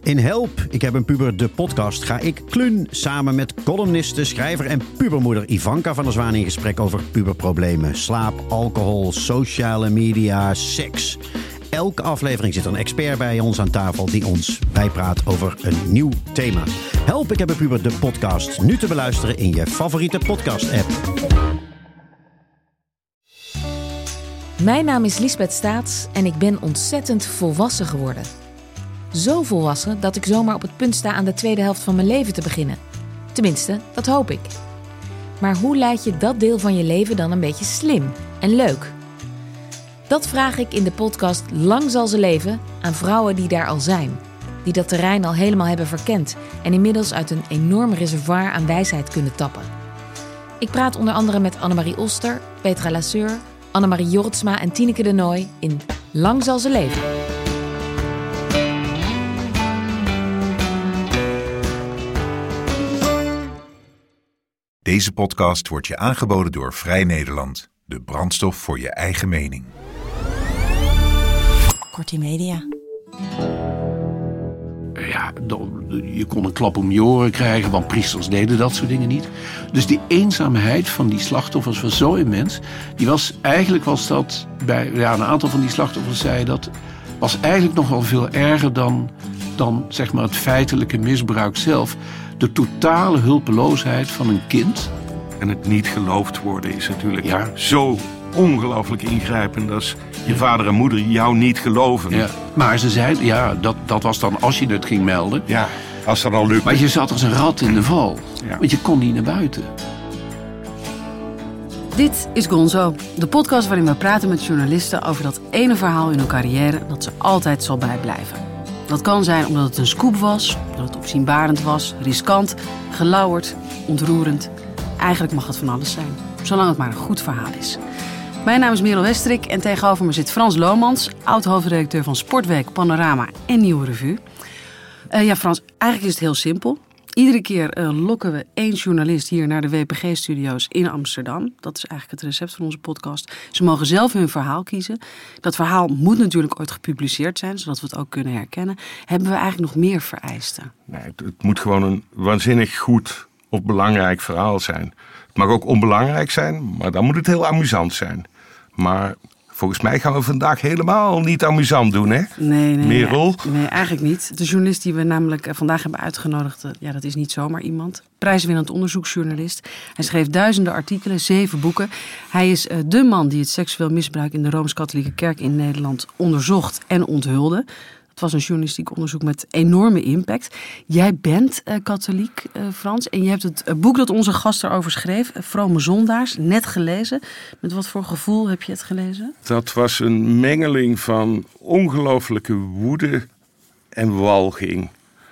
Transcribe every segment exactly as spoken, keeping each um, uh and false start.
In Help, ik heb een puber, de podcast, ga ik Kluun samen met columniste, schrijver en pubermoeder Ivanka van der Zwaan in gesprek over puberproblemen. Slaap, alcohol, sociale media, seks. Elke aflevering zit er een expert bij ons aan tafel die ons bijpraat over een nieuw thema. Help, ik heb een puber, de podcast. Nu te beluisteren in je favoriete podcast-app. Mijn naam is Liesbeth Staats en ik ben ontzettend volwassen geworden. Zo volwassen dat ik zomaar op het punt sta aan de tweede helft van mijn leven te beginnen. Tenminste, dat hoop ik. Maar hoe leid je dat deel van je leven dan een beetje slim en leuk? Dat vraag ik in de podcast Lang zal ze leven aan vrouwen die daar al zijn. Die dat terrein al helemaal hebben verkend en inmiddels uit een enorm reservoir aan wijsheid kunnen tappen. Ik praat onder andere met Annemarie Oster, Petra Lasseur, Annemarie Jortsma en Tineke de Nooy in Lang zal ze leven. Deze podcast wordt je aangeboden door Vrij Nederland. De brandstof voor je eigen mening. Kortie Media. Ja, je kon een klap om je oren krijgen, want priesters deden dat soort dingen niet. Dus die eenzaamheid van die slachtoffers was zo immens. Die was, eigenlijk was dat, bij ja, een aantal van die slachtoffers zei dat, was eigenlijk nog wel veel erger dan, dan zeg maar het feitelijke misbruik zelf. De totale hulpeloosheid van een kind. En het niet geloofd worden is natuurlijk ja. zo ongelooflijk ingrijpend als je vader en moeder jou niet geloven. Ja. Maar ze zeiden, ja, dat, dat was dan als je het ging melden. Ja, als dat al lukt. Maar je zat als een rat in de val. Ja. Want je kon niet naar buiten. Dit is Gonzo, de podcast waarin we praten met journalisten over dat ene verhaal in hun carrière dat ze altijd zal bijblijven. Dat kan zijn omdat het een scoop was, dat het opzienbarend was, riskant, gelauwerd, ontroerend. Eigenlijk mag het van alles zijn, zolang het maar een goed verhaal is. Mijn naam is Merel Westrik en tegenover me zit Frans Lomans, oud-hoofdredacteur van Sportweek, Panorama en Nieuwe Revue. Uh, ja, Frans, eigenlijk is het heel simpel. Iedere keer uh, lokken we één journalist hier naar de W P G-studio's in Amsterdam. Dat is eigenlijk het recept van onze podcast. Ze mogen zelf hun verhaal kiezen. Dat verhaal moet natuurlijk ooit gepubliceerd zijn, zodat we het ook kunnen herkennen. Hebben we eigenlijk nog meer vereisten? Nee, het, het moet gewoon een waanzinnig goed of belangrijk verhaal zijn. Het mag ook onbelangrijk zijn, maar dan moet het heel amusant zijn. Maar volgens mij gaan we vandaag helemaal niet amusant doen, hè? Nee, nee. Merel? Nee, nee, eigenlijk niet. De journalist die we namelijk vandaag hebben uitgenodigd, ja, dat is niet zomaar iemand. Prijswinnend onderzoeksjournalist. Hij schreef duizenden artikelen, zeven boeken. Hij is uh, de man die het seksueel misbruik in de Rooms-Katholieke Kerk in Nederland onderzocht en onthulde. Het was een journalistiek onderzoek met enorme impact. Jij bent uh, katholiek, uh, Frans. En je hebt het uh, boek dat onze gast erover schreef, uh, Vrome Zondaars, net gelezen. Met wat voor gevoel heb je het gelezen? Dat was een mengeling van ongelooflijke woede en walging.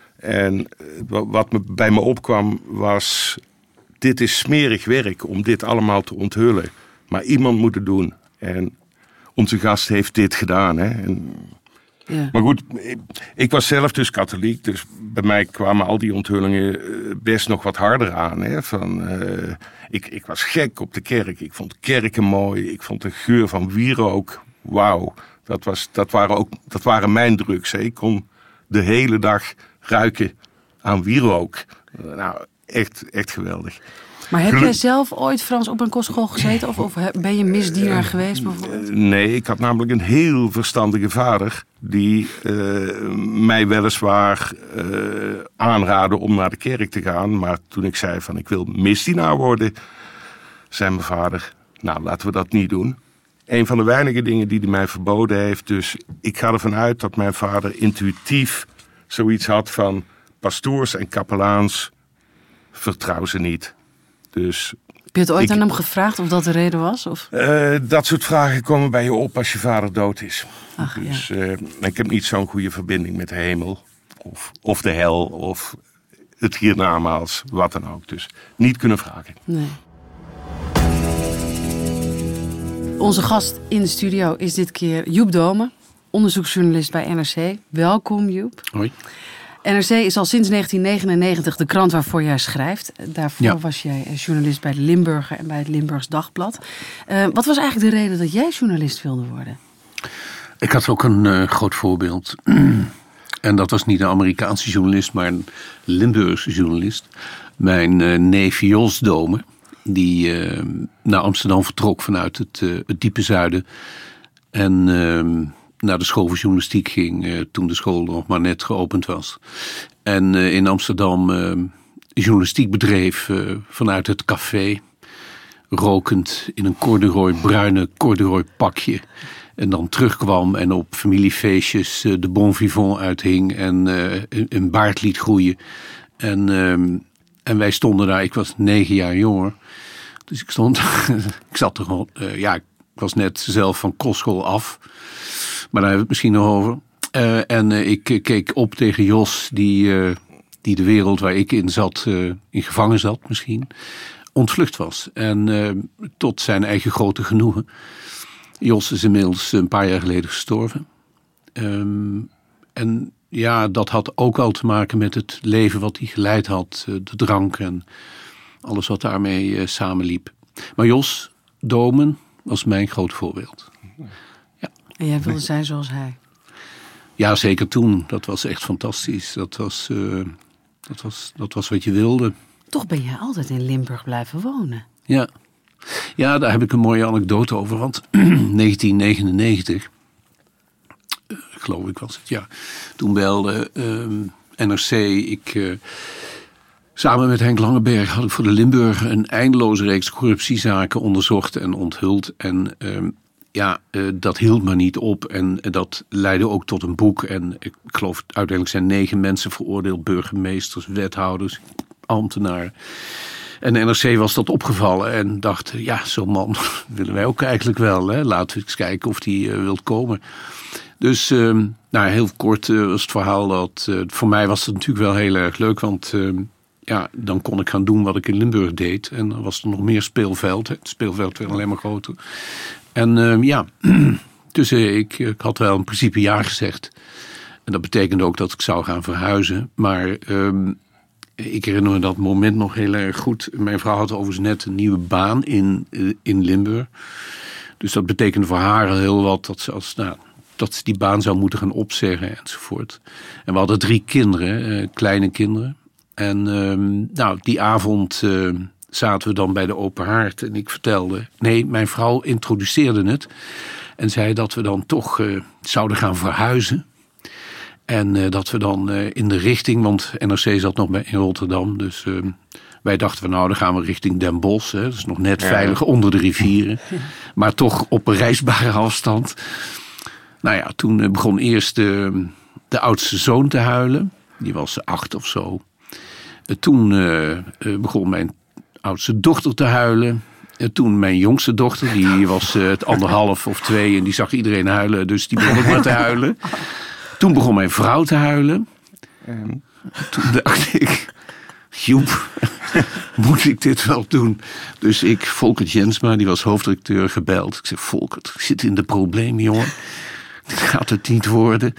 En uh, wat me, bij me opkwam was, dit is smerig werk om dit allemaal te onthullen. Maar iemand moet het doen. En onze gast heeft dit gedaan, hè. En, ja. Maar goed, ik, ik was zelf dus katholiek, dus bij mij kwamen al die onthullingen best nog wat harder aan. Hè? Van, uh, ik, ik was gek op de kerk, ik vond kerken mooi, ik vond de geur van wierook, wauw. Dat, was, dat, waren ook, dat waren mijn drugs. Hè? Ik kon de hele dag ruiken aan wierook. Nou, echt, echt geweldig. Maar heb jij zelf ooit, Frans, op een kostschool gezeten? Of, of ben je misdienaar uh, geweest bijvoorbeeld? Nee, ik had namelijk een heel verstandige vader die uh, mij weliswaar uh, aanraadde om naar de kerk te gaan. Maar toen ik zei van ik wil misdienaar worden, zei mijn vader, nou laten we dat niet doen. Een van de weinige dingen die hij mij verboden heeft. Dus ik ga ervan uit dat mijn vader intuïtief zoiets had van pastoors en kapelaans, vertrouw ze niet. Dus heb je het ooit ik, aan hem gevraagd of dat de reden was? Of? Uh, dat soort vragen komen bij je op als je vader dood is. Ach, dus ja. uh, ik heb niet zo'n goede verbinding met de hemel. Of, of de hel. Of het hiernamaals. Wat dan ook. Dus niet kunnen vragen. Nee. Onze gast in de studio is dit keer Joep Dome. Onderzoeksjournalist bij N R C. Welkom Joep. Hoi. N R C is al sinds negentien negenennegentig de krant waarvoor jij schrijft. Daarvoor ja. was jij journalist bij de Limburger en bij het Limburgs Dagblad. Uh, wat was eigenlijk de reden dat jij journalist wilde worden? Ik had ook een uh, groot voorbeeld. En dat was niet een Amerikaanse journalist, maar een Limburgse journalist. Mijn uh, neef Jos Domen, die uh, naar Amsterdam vertrok vanuit het, uh, het diepe zuiden. En uh, naar de school voor journalistiek ging uh, toen de school nog maar net geopend was. En uh, in Amsterdam uh, journalistiek bedreef uh, vanuit het café. Rokend in een corduroy, bruine corduroy pakje. En dan terugkwam en op familiefeestjes uh, de bon vivant uithing en uh, een baard liet groeien. En, uh, en wij stonden daar, ik was negen jaar jonger. Dus ik stond, ik zat er gewoon, uh, ja, ik was net zelf van kostschool af. Maar daar hebben we het misschien nog over. Uh, en uh, ik uh, keek op tegen Jos, die, uh, die de wereld waar ik in zat, uh, in gevangen zat misschien, ontvlucht was. En uh, tot zijn eigen grote genoegen. Jos is inmiddels een paar jaar geleden gestorven. Um, en ja, dat had ook wel te maken met het leven wat hij geleid had. Uh, de drank en alles wat daarmee uh, samenliep. Maar Jos Domen was mijn groot voorbeeld. Ja. En jij wilde zijn zoals hij? Ja, zeker toen. Dat was echt fantastisch. Dat was, uh, dat was, dat was wat je wilde. Toch ben jij altijd in Limburg blijven wonen. Ja. Ja, daar heb ik een mooie anekdote over. Want negentien negenennegentig, uh, geloof ik was het, ja. Toen belde uh, N R C, ik... Uh, samen met Henk Langeberg had ik voor de Limburger een eindeloze reeks corruptiezaken onderzocht en onthuld. En uh, ja, uh, dat hield maar niet op. En uh, dat leidde ook tot een boek. En ik geloof uiteindelijk zijn negen mensen veroordeeld. Burgemeesters, wethouders, ambtenaren. En de N R C was dat opgevallen en dacht, ja, zo'n man willen wij ook eigenlijk wel. Hè? Laten we eens kijken of die uh, wilt komen. Dus, uh, nou, heel kort uh, was het verhaal dat, uh, voor mij was het natuurlijk wel heel erg leuk, want uh, ja, dan kon ik gaan doen wat ik in Limburg deed. En dan was er nog meer speelveld. Het speelveld werd alleen maar groter. En uh, ja, dus uh, ik, ik had wel in principe ja gezegd. En dat betekende ook dat ik zou gaan verhuizen. Maar uh, ik herinner me dat moment nog heel erg goed. Mijn vrouw had overigens net een nieuwe baan in, uh, in Limburg. Dus dat betekende voor haar heel wat dat ze, als, nou, dat ze die baan zou moeten gaan opzeggen enzovoort. En we hadden drie kinderen, uh, kleine kinderen. En uh, nou, die avond uh, zaten we dan bij de open haard en ik vertelde... Nee, mijn vrouw introduceerde het en zei dat we dan toch uh, zouden gaan verhuizen. En uh, dat we dan uh, in de richting, want N R C zat nog bij, in Rotterdam... dus uh, wij dachten van nou, dan gaan we richting Den Bosch. Hè, dat is nog net ja. veilig onder de rivieren, maar toch op een reisbare afstand. Nou ja, toen uh, begon eerst uh, de oudste zoon te huilen. Die was acht of zo. Uh, toen uh, uh, begon mijn oudste dochter te huilen. Uh, toen mijn jongste dochter, die was uh, het anderhalf of twee... en die zag iedereen huilen, dus die begon ook maar te huilen. Toen begon mijn vrouw te huilen. En toen dacht ik, joep, moet ik dit wel doen? Dus ik, Volkert Jensma, die was hoofdredacteur, gebeld. Ik zei, Volkert, ik zit in de problemen, jongen. Dit gaat het niet worden.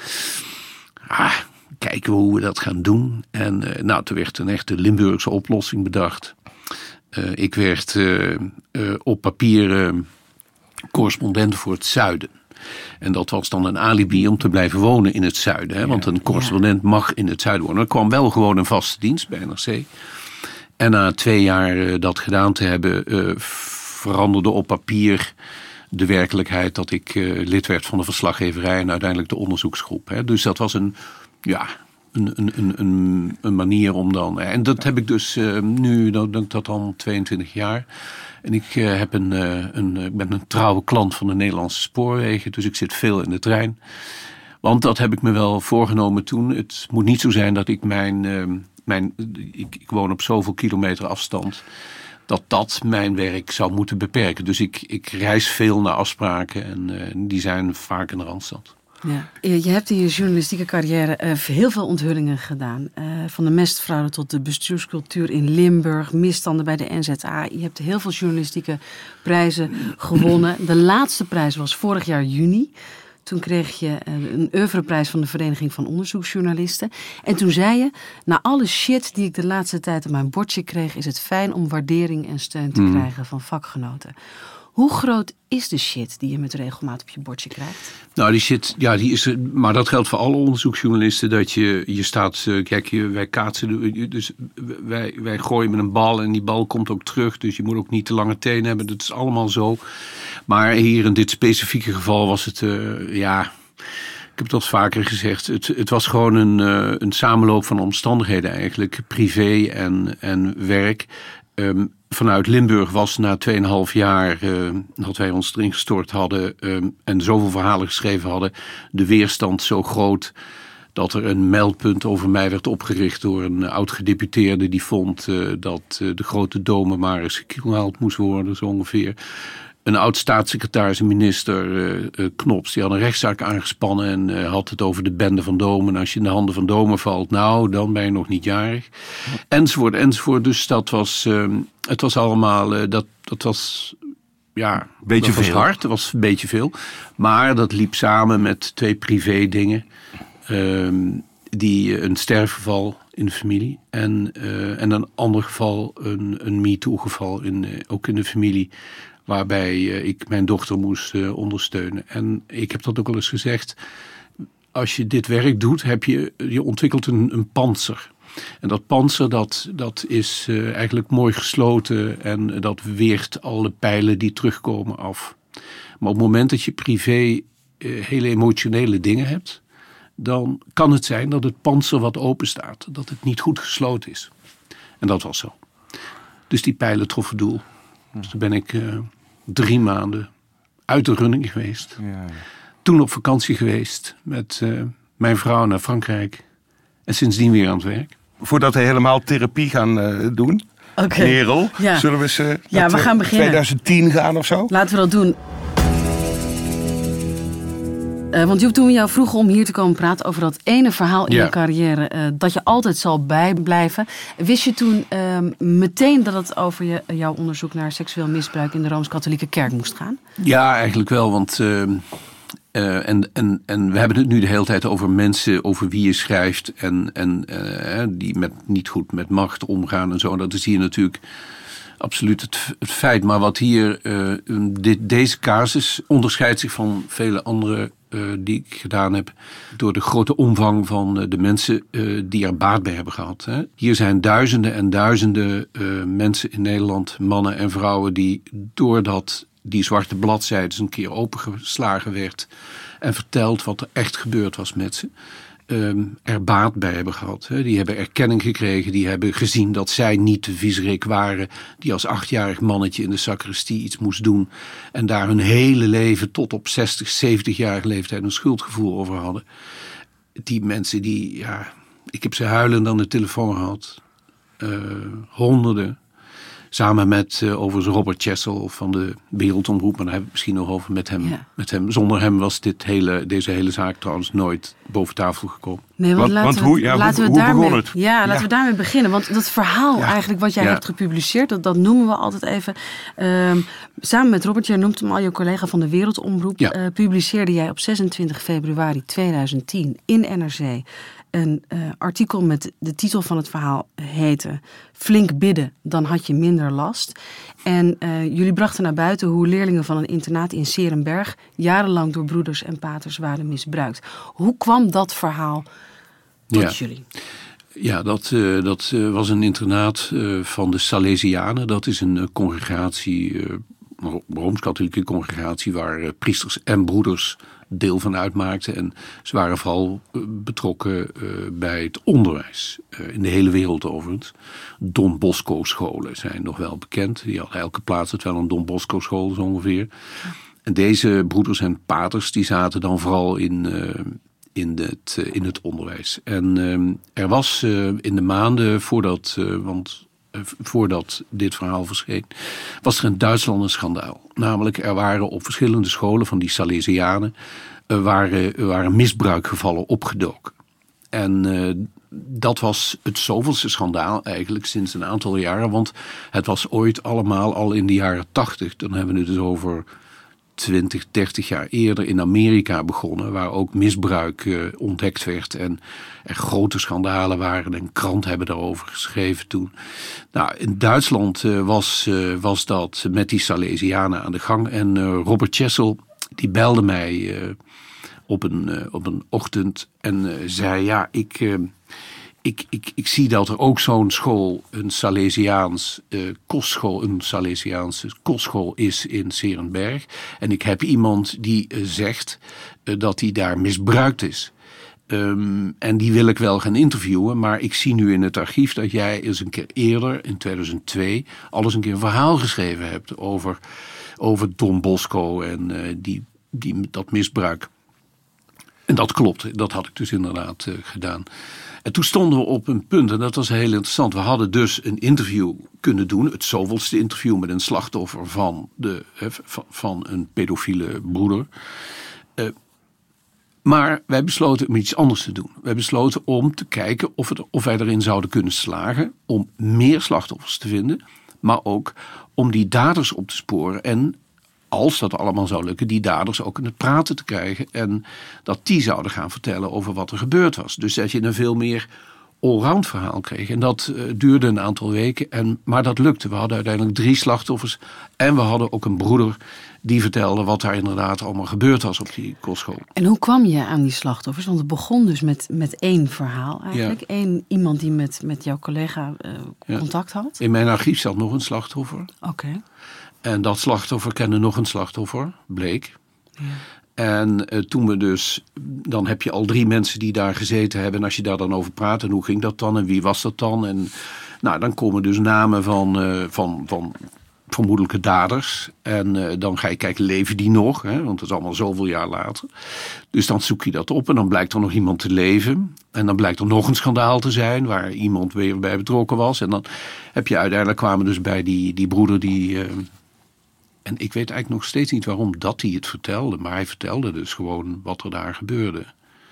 Ah, kijken we hoe we dat gaan doen. En uh, nou, toen werd een echte Limburgse oplossing bedacht. Uh, ik werd uh, uh, op papier uh, correspondent voor het zuiden. En dat was dan een alibi om te blijven wonen in het zuiden. Hè? Want een correspondent mag in het zuiden wonen. Er kwam wel gewoon een vaste dienst bij N R C. En na twee jaar uh, dat gedaan te hebben, uh, veranderde op papier de werkelijkheid dat ik uh, lid werd van de verslaggeverij en uiteindelijk de onderzoeksgroep. Hè? Dus dat was een, ja, een, een, een, een manier om dan... En dat heb ik dus uh, nu, dat, dat, dat al tweeëntwintig jaar... En ik, uh, heb een, uh, een, ik ben een trouwe klant van de Nederlandse Spoorwegen. Dus ik zit veel in de trein. Want dat heb ik me wel voorgenomen toen. Het moet niet zo zijn dat ik mijn... Uh, mijn ik, ik woon op zoveel kilometer afstand. Dat dat mijn werk zou moeten beperken. Dus ik, ik reis veel naar afspraken. En uh, die zijn vaak in de Randstad. Ja. Je hebt in je journalistieke carrière uh, heel veel onthullingen gedaan. Uh, van de mestfraude tot de bestuurscultuur in Limburg, misstanden bij de N Z A. Je hebt heel veel journalistieke prijzen gewonnen. De laatste prijs was vorig jaar juni. Toen kreeg je uh, een oeuvreprijs van de Vereniging van Onderzoeksjournalisten. En toen zei je, na alle shit die ik de laatste tijd op mijn bordje kreeg, is het fijn om waardering en steun te mm. krijgen van vakgenoten. Hoe groot is de shit die je met regelmaat op je bordje krijgt? Nou, die shit, ja, die is er. Maar dat geldt voor alle onderzoeksjournalisten. Dat je, je staat, uh, kijk, je, wij kaatsen, dus wij, wij gooien met een bal en die bal komt ook terug. Dus je moet ook niet te lange tenen hebben. Dat is allemaal zo. Maar hier in dit specifieke geval was het, uh, ja, ik heb het al vaker gezegd. Het, het was gewoon een, uh, een samenloop van omstandigheden eigenlijk. Privé en, en werk. Um, vanuit Limburg was na tweeënhalf jaar uh, dat wij ons erin gestort hadden um, en zoveel verhalen geschreven hadden, de weerstand zo groot dat er een meldpunt over mij werd opgericht door een oud-gedeputeerde die vond uh, dat uh, de grote dome maar eens gekieeld moest worden, zo ongeveer. Een oud-staatssecretaris en minister, uh, uh, Knops, die had een rechtszaak aangespannen en uh, had het over de bende van Domen. En als je in de handen van Domen valt, nou, dan ben je nog niet jarig. Enzovoort, enzovoort. Dus dat was, uh, het was allemaal, uh, dat, dat was, ja, beetje dat was veel. hard. Dat was een beetje veel. Maar dat liep samen met twee privé dingen. Uh, die, een sterfgeval in de familie. En, uh, en een ander geval, een, een MeToo-geval, in, uh, ook in de familie. Waarbij uh, ik mijn dochter moest uh, ondersteunen. En ik heb dat ook al eens gezegd. Als je dit werk doet, heb je, je ontwikkelt een, een pantser. En dat pantser, dat, dat is uh, eigenlijk mooi gesloten. En dat weert alle pijlen die terugkomen af. Maar op het moment dat je privé uh, hele emotionele dingen hebt, dan kan het zijn dat het pantser wat open staat. Dat het niet goed gesloten is. En dat was zo. Dus die pijlen troffen doel. Dus toen ben ik uh, drie maanden uit de running geweest. Ja, ja. Toen op vakantie geweest met uh, mijn vrouw naar Frankrijk. En sindsdien weer aan het werk. Voordat we helemaal therapie gaan uh, doen, Oké. Merel, Ja. zullen we eens uh, Ja, naar we gaan beginnen. twintig tien gaan of zo? Laten we dat doen. Uh, want Joep, toen we jou vroegen om hier te komen praten over dat ene verhaal in Ja. je carrière, uh, dat je altijd zal bijblijven. Wist je toen uh, meteen dat het over je, jouw onderzoek naar seksueel misbruik in de Rooms-Katholieke Kerk moest gaan? Ja, eigenlijk wel. Want uh, uh, en, en, en we hebben het nu de hele tijd over mensen over wie je schrijft. En, en uh, die met, niet goed met macht omgaan en zo. Dat is hier natuurlijk absoluut het, het feit. Maar wat hier, uh, dit, deze casus onderscheidt zich van vele andere uh, die ik gedaan heb. Door de grote omvang van uh, de mensen uh, die er baat bij hebben gehad. Hè. Hier zijn duizenden en duizenden uh, mensen in Nederland, mannen en vrouwen, die doordat die zwarte bladzijde eens een keer opengeslagen werd en verteld wat er echt gebeurd was met ze, Um, er baat bij hebben gehad. Hè. Die hebben erkenning gekregen. Die hebben gezien dat zij niet de viezerik waren die als achtjarig mannetje in de sacristie iets moest doen. En daar hun hele leven tot op zestig, zeventig-jarige leeftijd een schuldgevoel over hadden. Die mensen die, ja, ik heb ze huilend aan de telefoon gehad. Uh, honderden. Samen met uh, overigens Robert Chessel van de Wereldomroep. Maar daar hebben we het misschien nog over met hem. Ja. Met hem. Zonder hem was dit hele, deze hele zaak trouwens nooit boven tafel gekomen. Nee, want, Want- laten want we, hoe- ja, laten hoe- we hoe daarmee, begon het? Ja, laten Ja. we daarmee beginnen. Want dat verhaal Ja. eigenlijk wat jij Ja. hebt gepubliceerd, dat, dat noemen we altijd even. Um, samen met Robert, jij noemt hem al, je collega van de Wereldomroep, Ja. uh, publiceerde jij op zesentwintig februari tweeduizend tien in N R C een uh, artikel met de titel van het verhaal heette Flink bidden, dan had je minder last. En uh, jullie brachten naar buiten hoe leerlingen van een internaat in 's Heerenberg jarenlang door broeders en paters waren misbruikt. Hoe kwam dat verhaal tot Ja. jullie? Ja, dat, uh, dat uh, was een internaat uh, van de Salesianen. Dat is een uh, congregatie, uh, een Rooms-Katholieke congregatie, waar uh, priesters en broeders deel van uitmaakten. En ze waren vooral uh, betrokken uh, bij het onderwijs. Uh, in de hele wereld overigens. Don Bosco scholen zijn nog wel bekend. Die hadden elke plaats het wel een Don Bosco school zo ongeveer. En deze broeders en paters die zaten dan vooral in, uh, in, het, uh, in het onderwijs. En uh, er was uh, in de maanden voordat, uh, want, uh, voordat dit verhaal verscheen, was er in Duitsland een schandaal. Namelijk, er waren op verschillende scholen van die Salesianen uh, waren, uh, waren misbruikgevallen opgedoken. En uh, dat was het zoveelste schandaal eigenlijk sinds een aantal jaren. Want het was ooit allemaal al in de jaren tachtig. Dan hebben we het dus over twintig, dertig jaar eerder in Amerika begonnen, waar ook misbruik uh, ontdekt werd en er grote schandalen waren en kranten hebben daarover geschreven toen. Nou, in Duitsland uh, was, uh, was dat met die Salesianen aan de gang en uh, Robert Chessel die belde mij uh, op, een, uh, op een ochtend en uh, zei ja, ik... Uh, Ik, ik, ik zie dat er ook zo'n school, een Salesiaans uh, kostschool, een Salesiaanse kostschool is in 's Heerenberg. En ik heb iemand die uh, zegt uh, dat hij daar misbruikt is. Um, en die wil ik wel gaan interviewen, maar ik zie nu in het archief dat jij eens een keer eerder, in tweeduizend twee, al eens een keer een verhaal geschreven hebt over, over Don Bosco en uh, die, die, dat misbruik. En dat klopt, dat had ik dus inderdaad uh, gedaan. En toen stonden we op een punt, en dat was heel interessant. We hadden dus een interview kunnen doen, het zoveelste interview met een slachtoffer van, de, van een pedofiele broeder. Uh, maar wij besloten om iets anders te doen. Wij besloten om te kijken of, het, of wij erin zouden kunnen slagen om meer slachtoffers te vinden, maar ook om die daders op te sporen en, als dat allemaal zou lukken, die daders ook in het praten te krijgen. En dat die zouden gaan vertellen over wat er gebeurd was. Dus dat je een veel meer allround verhaal kreeg. En dat uh, duurde een aantal weken. En, maar dat lukte. We hadden uiteindelijk drie slachtoffers. En we hadden ook een broeder die vertelde wat daar inderdaad allemaal gebeurd was op die kostschool. En hoe kwam je aan die slachtoffers? Want het begon dus met, met één verhaal eigenlijk. Ja. Eén iemand die met, met jouw collega uh, contact ja. had. In mijn archief zat nog een slachtoffer. Oké. Okay. En dat slachtoffer kende nog een slachtoffer, bleek. Ja. En uh, toen we dus, dan heb je al drie mensen die daar gezeten hebben. En als je daar dan over praat, en hoe ging dat dan en wie was dat dan? En nou, dan komen dus namen van, uh, van, van vermoedelijke daders. En uh, dan ga je kijken, leven die nog? Hè? Want dat is allemaal zoveel jaar later. Dus dan zoek je dat op en dan blijkt er nog iemand te leven. En dan blijkt er nog een schandaal te zijn waar iemand weer bij betrokken was. En dan heb je uiteindelijk kwamen dus bij die, die broeder die... Uh, En ik weet eigenlijk nog steeds niet waarom dat hij het vertelde. Maar hij vertelde dus gewoon wat er daar gebeurde.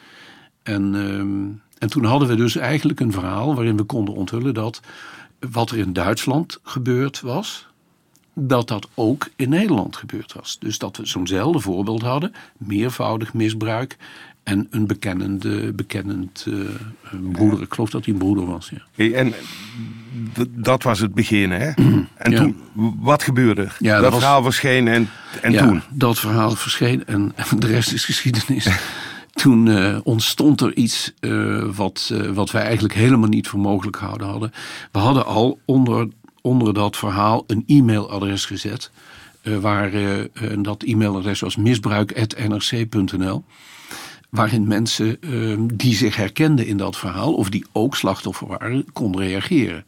En, um, en toen hadden we dus eigenlijk een verhaal waarin we konden onthullen dat wat er in Duitsland gebeurd was, dat dat ook in Nederland gebeurd was. Dus dat we zo'nzelfde voorbeeld hadden, meervoudig misbruik en een bekennende, bekennend uh, broeder. Ik geloof dat hij een broeder was, ja. Hey, en d- dat was het begin, hè? En ja. toen, wat gebeurde er? Ja, dat dat was, verhaal verscheen en, en ja, toen? dat verhaal verscheen en, en de rest is geschiedenis. Toen uh, ontstond er iets uh, wat, uh, wat wij eigenlijk helemaal niet voor mogelijk gehouden hadden. We hadden al onder, onder dat verhaal een e-mailadres gezet. Uh, waar, uh, en dat e-mailadres was misbruik apenstaartje n r c punt n l. Waarin mensen uh, die zich herkenden in dat verhaal, of die ook slachtoffer waren, konden reageren.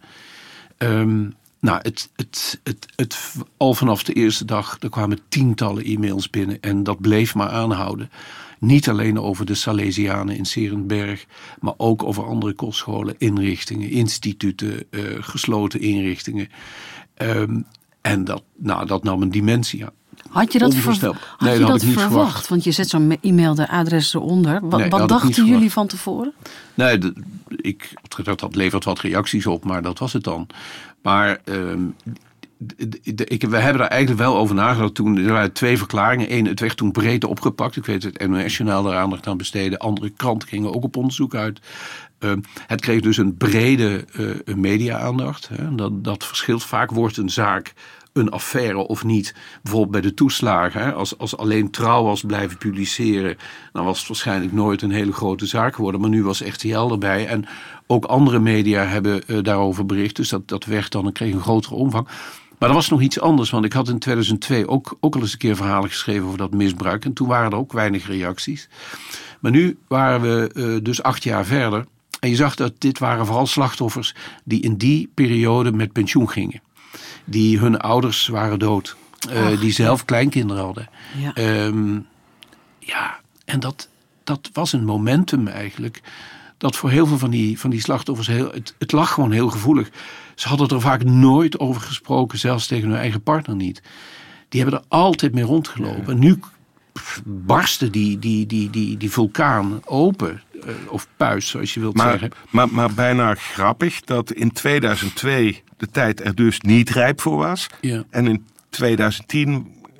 Um, nou, het, het, het, het, al vanaf de eerste dag, er kwamen tientallen e-mails binnen en dat bleef maar aanhouden. Niet alleen over de Salesianen in 's Heerenberg, maar ook over andere kostscholen, inrichtingen, instituten, uh, gesloten inrichtingen. Um, en dat, nou, dat nam een dimensie aan. Had je dat, ver, had nee, je dat, dat ik niet verwacht? verwacht. Want je zet zo'n e-mailadres eronder. Wat, nee, wat dachten jullie van tevoren? Nee, de, ik, dat, dat levert wat reacties op, maar dat was het dan. Maar um, de, de, ik, we hebben daar eigenlijk wel over nagedacht toen. Er waren twee verklaringen. Eén, het werd toen breed opgepakt. Ik weet het N O S-journaal daar aandacht aan besteden. Andere kranten gingen ook op onderzoek uit. Um, het kreeg dus een brede uh, media-aandacht. Hè. Dat, dat verschilt. Vaak wordt een zaak een affaire of niet. Bijvoorbeeld bij de toeslagen. Hè. Als, als alleen Trouw was blijven publiceren, dan was het waarschijnlijk nooit een hele grote zaak geworden. Maar nu was R T L erbij. En ook andere media hebben uh, daarover bericht. Dus dat, dat werd dan, dan kreeg een grotere omvang. Maar er was nog iets anders. Want ik had in tweeduizend twee ook, ook al eens een keer verhalen geschreven over dat misbruik. En toen waren er ook weinig reacties. Maar nu waren we uh, dus acht jaar verder. En je zag dat dit waren vooral slachtoffers die in die periode met pensioen gingen. Die hun ouders waren dood. Uh, die zelf kleinkinderen hadden. Ja, um, ja en dat, dat was een momentum eigenlijk. Dat voor heel veel van die, van die slachtoffers, heel, het, het lag gewoon heel gevoelig. Ze hadden er vaak nooit over gesproken, zelfs tegen hun eigen partner niet. Die hebben er altijd mee rondgelopen. Ja. En nu barstte die, die, die, die, die vulkaan open. Uh, of puis, zoals je wilt maar, zeggen. Maar, maar bijna grappig dat in tweeduizend twee de tijd er dus niet rijp voor was. Ja. En in tweeduizend tien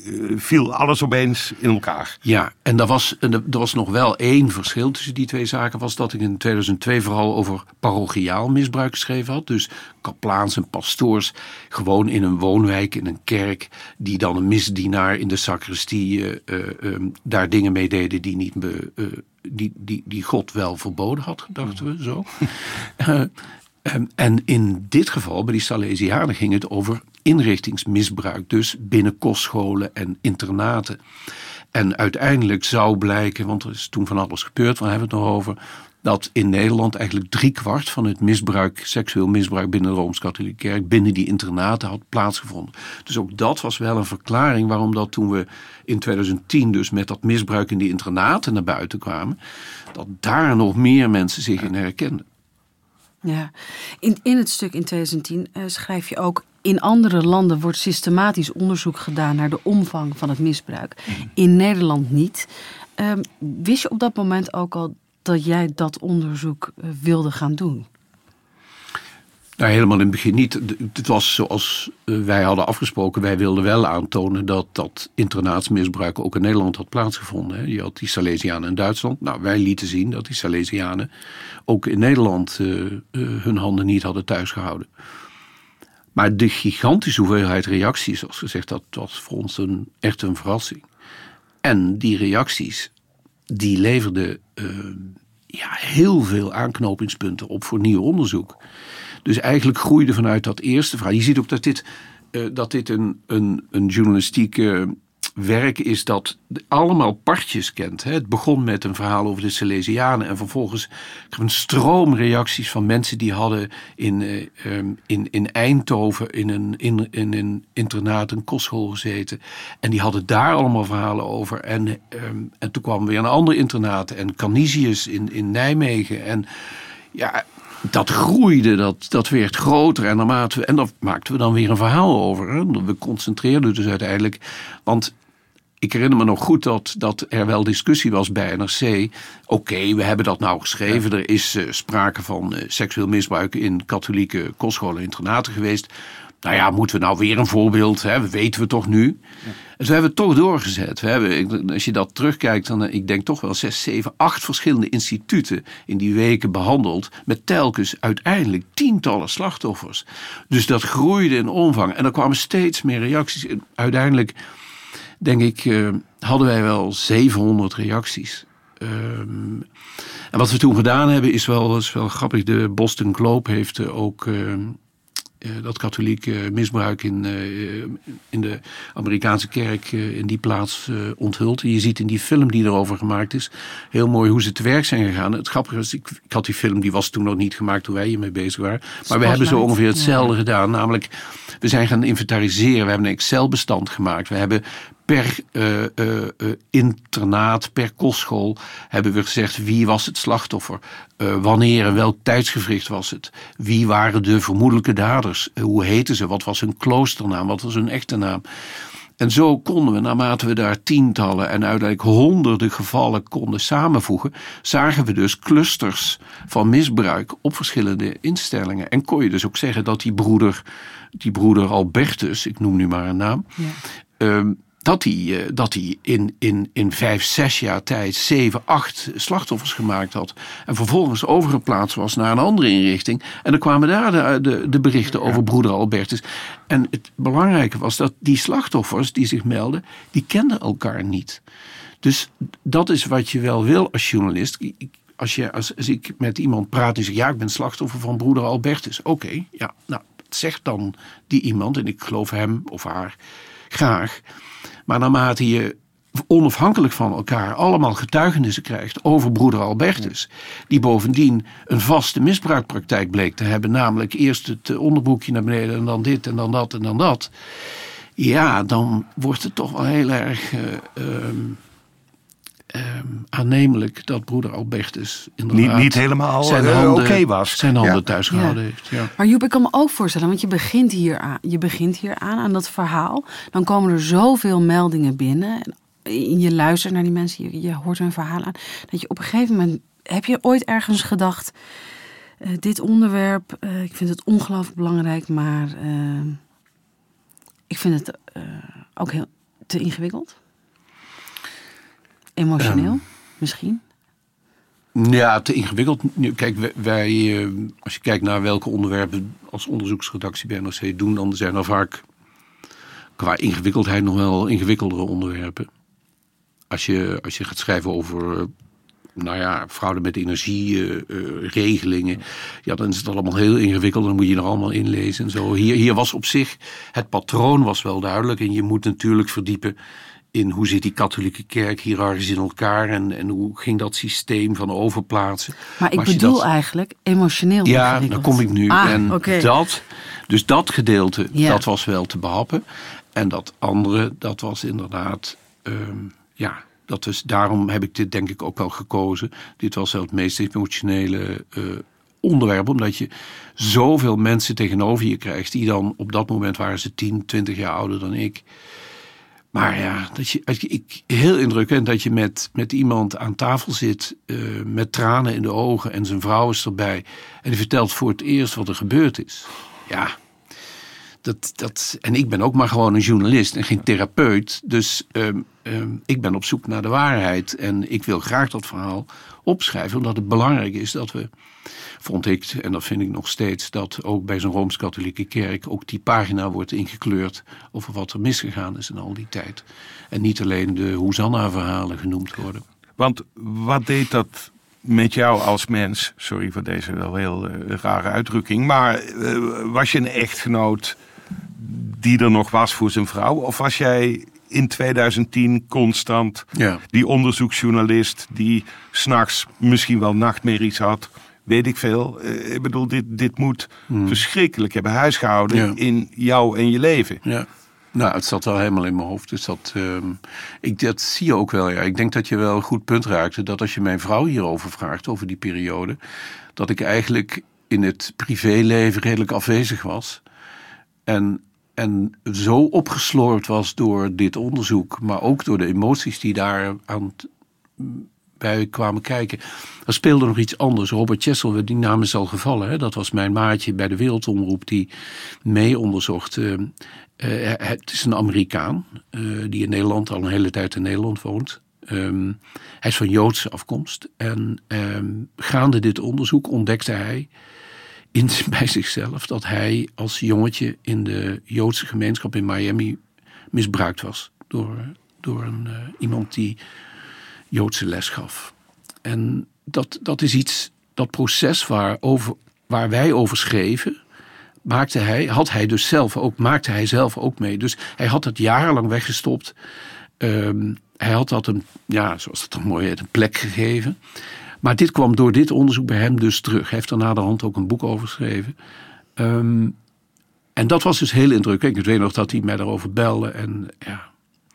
uh, viel alles opeens in elkaar. Ja, en er was, er was nog wel één verschil tussen die twee zaken. Was dat ik in tweeduizend twee vooral over parochiaal misbruik geschreven had. Dus kaplaans en pastoors gewoon in een woonwijk, in een kerk, die dan een misdienaar in de sacristie uh, uh, um, daar dingen mee deden die, niet be, uh, die, die, die God wel verboden had, dachten we zo. uh, um, en in dit geval, bij die Salesianen, ging het over inrichtingsmisbruik, dus binnen kostscholen en internaten. En uiteindelijk zou blijken, want er is toen van alles gebeurd, waar hebben we het nog over, dat in Nederland eigenlijk driekwart van het misbruik, seksueel misbruik binnen de Rooms-Katholieke Kerk, binnen die internaten had plaatsgevonden. Dus ook dat was wel een verklaring waarom dat toen we in tweeduizend tien dus met dat misbruik in die internaten naar buiten kwamen, dat daar nog meer mensen zich in herkenden. Ja, in, in het stuk in tweeduizend tien uh, schrijf je ook: in andere landen wordt systematisch onderzoek gedaan naar de omvang van het misbruik. In Nederland niet. Um, wist je op dat moment ook al dat jij dat onderzoek uh, wilde gaan doen? Nou, helemaal in het begin niet. Het was zoals wij hadden afgesproken. Wij wilden wel aantonen dat dat internaatsmisbruik ook in Nederland had plaatsgevonden. Je had die Salesianen in Duitsland. Nou, wij lieten zien dat die Salesianen ook in Nederland uh, uh, hun handen niet hadden thuisgehouden. Maar de gigantische hoeveelheid reacties, zoals gezegd, dat was voor ons een, echt een verrassing. En die reacties, die leverden uh, ja, heel veel aanknopingspunten op voor nieuw onderzoek. Dus eigenlijk groeide vanuit dat eerste verhaal. Je ziet ook dat dit, uh, dat dit een, een, een journalistieke werk is dat allemaal partjes kent. Hè. Het begon met een verhaal over de Salesianen en vervolgens een stroom reacties van mensen die hadden in, uh, um, in, in Eindhoven in een, in, in een internaat, een kostschool gezeten. En die hadden daar allemaal verhalen over. En, um, en toen kwam weer een ander internaat en Canisius in, in Nijmegen. En ja, dat groeide, dat, dat werd groter en, naarmate we, en daar maakten we dan weer een verhaal over. Hè. We concentreerden dus uiteindelijk, want ik herinner me nog goed dat, dat er wel discussie was bij N R C. Oké, okay, we hebben dat nou geschreven. Ja. Er is uh, sprake van uh, seksueel misbruik in katholieke kostscholen en internaten geweest. Nou ja, moeten we nou weer een voorbeeld? Hè? We weten we toch nu? Ja. En zo hebben we het toch doorgezet. We hebben, als je dat terugkijkt, dan ik denk toch wel zes, zeven, acht verschillende instituten in die weken behandeld. Met telkens uiteindelijk tientallen slachtoffers. Dus dat groeide in omvang. En er kwamen steeds meer reacties. Uiteindelijk, denk ik, uh, hadden wij wel zevenhonderd reacties. Um, en wat we toen gedaan hebben is wel, is wel grappig. De Boston Globe heeft uh, ook Uh, Uh, dat katholieke misbruik in, uh, in de Amerikaanse kerk uh, in die plaats uh, onthuld. En je ziet in die film die erover gemaakt is heel mooi hoe ze te werk zijn gegaan. Het grappige was, ik, ik had die film, die was toen nog niet gemaakt toen wij hiermee bezig waren. Maar Spotlight. We hebben zo ongeveer hetzelfde ja. gedaan. Namelijk, we zijn gaan inventariseren. We hebben een Excel-bestand gemaakt. We hebben per uh, uh, uh, internaat, per kostschool hebben we gezegd wie was het slachtoffer, uh, wanneer en welk tijdsgevricht was het, wie waren de vermoedelijke daders, uh, hoe heten ze, wat was hun kloosternaam, wat was hun echte naam. En zo konden we, naarmate we daar tientallen en uiteindelijk honderden gevallen konden samenvoegen, zagen we dus clusters van misbruik op verschillende instellingen. En kon je dus ook zeggen dat die broeder, die broeder Albertus, ik noem nu maar een naam, ja. um, dat hij dat hij in, in, in vijf, zes jaar tijd zeven, acht slachtoffers gemaakt had. En vervolgens overgeplaatst was naar een andere inrichting. En dan kwamen daar de, de, de berichten over broeder Albertus. En het belangrijke was dat die slachtoffers die zich melden, die kenden elkaar niet. Dus dat is wat je wel wil als journalist. Als, je, als, als ik met iemand praat en zeg, ja, ik ben slachtoffer van broeder Albertus. Oké, okay, ja, nou, zegt dan die iemand, en ik geloof hem of haar graag. Maar naarmate je onafhankelijk van elkaar allemaal getuigenissen krijgt over broeder Albertus, die bovendien een vaste misbruikpraktijk bleek te hebben, namelijk eerst het onderbroekje naar beneden en dan dit en dan dat en dan dat. Ja, dan wordt het toch wel heel erg uh, um, um, aannemelijk dat broeder Albertus inderdaad niet, niet helemaal zijn uh, handen, oké was. Zijn handen ja. thuis gehouden ja. heeft. Ja. Maar Joep, ik kan me ook voorstellen, want je begint hier aan, je begint hier aan, aan dat verhaal. Dan komen er zoveel meldingen binnen. En je luistert naar die mensen, je, je hoort hun verhaal aan. Dat je op een gegeven moment, heb je ooit ergens gedacht, uh, dit onderwerp, uh, ik vind het ongelooflijk belangrijk, maar uh, ik vind het uh, ook heel, te ingewikkeld? Emotioneel, um, misschien? Ja, te ingewikkeld. Kijk, wij, als je kijkt naar welke onderwerpen als onderzoeksredactie bij N R C doen, dan zijn er vaak qua ingewikkeldheid nog wel ingewikkeldere onderwerpen. Als je, als je gaat schrijven over, nou ja, fraude met energieregelingen, uh, ja, dan is het allemaal heel ingewikkeld. Dan moet je er allemaal inlezen en zo. Hier, hier was op zich, het patroon was wel duidelijk. En je moet natuurlijk verdiepen in hoe zit die katholieke kerk hiërarchisch in elkaar en, en hoe ging dat systeem van overplaatsen. Maar ik maar bedoel dat, eigenlijk emotioneel ja, ingewikkeld. Daar kom ik nu. Ah, en okay. dat, dus dat gedeelte, ja. dat was wel te behappen. En dat andere, dat was inderdaad, um, ja, dat was, daarom heb ik dit denk ik ook wel gekozen. Dit was wel het meest emotionele uh, onderwerp, omdat je zoveel mensen tegenover je krijgt, die dan op dat moment waren ze tien, twintig jaar ouder dan ik. Maar ja, dat je, ik, heel indrukwekkend dat je met, met iemand aan tafel zit uh, met tranen in de ogen en zijn vrouw is erbij. En die vertelt voor het eerst wat er gebeurd is. Ja, dat, dat, en ik ben ook maar gewoon een journalist en geen therapeut. Dus um, um, ik ben op zoek naar de waarheid. En ik wil graag dat verhaal opschrijven, omdat het belangrijk is dat we, vond ik, en dat vind ik nog steeds, dat ook bij zo'n Rooms-Katholieke kerk ook die pagina wordt ingekleurd over wat er misgegaan is in al die tijd. En niet alleen de Hosanna-verhalen genoemd worden. Want wat deed dat met jou als mens? Sorry voor deze wel heel uh, rare uitdrukking. Maar uh, was je een echtgenoot die er nog was voor zijn vrouw? Of was jij in tweeduizend tien constant ja. die onderzoeksjournalist die 's nachts misschien wel nachtmerries had? Weet ik veel. Uh, ik bedoel, dit, dit moet hmm. verschrikkelijk hebben huisgehouden ja. in jou en je leven. Ja. Nou, het zat wel helemaal in mijn hoofd. Dus dat, uh, ik, dat zie je ook wel. Ja. Ik denk dat je wel een goed punt raakte. Dat als je mijn vrouw hierover vraagt, over die periode, dat ik eigenlijk in het privéleven redelijk afwezig was. En, en zo opgesloord was door dit onderzoek, maar ook door de emoties die daar aan t, bij kwamen kijken. Er speelde nog iets anders. Robert Chessel, die naam is al gevallen. Hè? Dat was mijn maatje bij de Wereldomroep die mee onderzocht. Uh, uh, het is een Amerikaan uh, die in Nederland al een hele tijd in Nederland woont. Um, hij is van Joodse afkomst. En um, gaande dit onderzoek ontdekte hij in, bij zichzelf dat hij als jongetje in de Joodse gemeenschap in Miami misbruikt was. Door, door een, uh, iemand die Joodse les gaf. En dat, dat is iets, dat proces waar, over, waar wij over schreven, maakte hij, had hij dus zelf ook, maakte hij zelf ook mee. Dus hij had het jarenlang weggestopt. Um, hij had dat een, ja, zoals het dan mooi heet, een plek gegeven. Maar dit kwam door dit onderzoek bij hem dus terug. Hij heeft er naderhand ook een boek over geschreven. Um, en dat was dus heel indrukwekkend. Ik weet nog dat hij mij daarover belde en ja.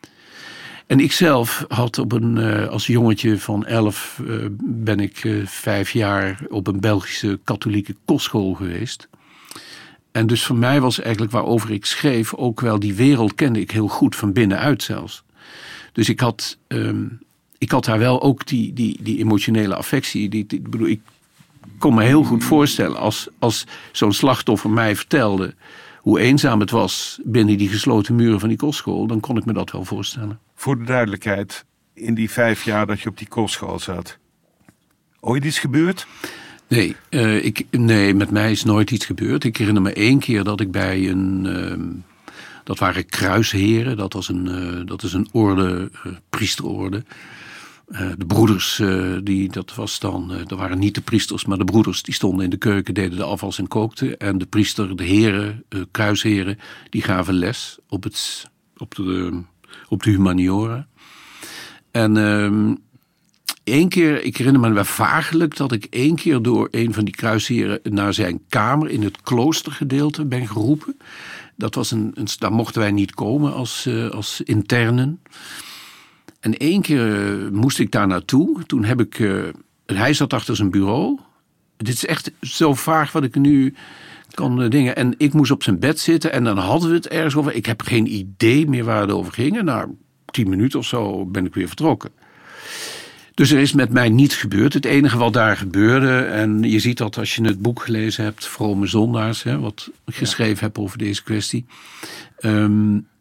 En ik zelf had op een, uh, als jongetje van elf uh, ben ik uh, vijf jaar op een Belgische katholieke kostschool geweest. En dus voor mij was eigenlijk waarover ik schreef ook wel die wereld kende ik heel goed van binnenuit zelfs. Dus ik had, um, ik had daar wel ook die, die, die emotionele affectie. Die, die, bedoel, ik kon me heel goed voorstellen als, als zo'n slachtoffer mij vertelde hoe eenzaam het was binnen die gesloten muren van die kostschool, dan kon ik me dat wel voorstellen. Voor de duidelijkheid, in die vijf jaar dat je op die kostschool zat, ooit iets gebeurd? Nee, uh, ik, nee, met mij is nooit iets gebeurd. Ik herinner me één keer dat ik bij een, uh, dat waren kruisheren, dat was een, uh, dat is een orde, uh, priesterorde. Uh, de broeders, uh, die, dat was dan, uh, dat waren niet de priesters, maar de broeders die stonden in de keuken, deden de afwas en kookten. En de priester, de heren, uh, kruisheren, die gaven les op, het, op, de, op de humaniora. En uh, één keer, ik herinner me wel vaaglijk dat ik één keer door een van die kruisheren naar zijn kamer in het kloostergedeelte ben geroepen. Dat was een, een, daar mochten wij niet komen als, uh, als internen. En één keer uh, moest ik daar naartoe. Toen heb ik, uh, hij zat achter zijn bureau. Dit is echt zo vaag wat ik nu kan uh, dingen. En ik moest op zijn bed zitten en dan hadden we het ergens over. Ik heb geen idee meer waar het over ging. En na tien minuten of zo ben ik weer vertrokken. Dus er is met mij niets gebeurd. Het enige wat daar gebeurde, en je ziet dat als je het boek gelezen hebt, Vrome Zondaars, hè, wat ik geschreven ja. heb over deze kwestie. Um,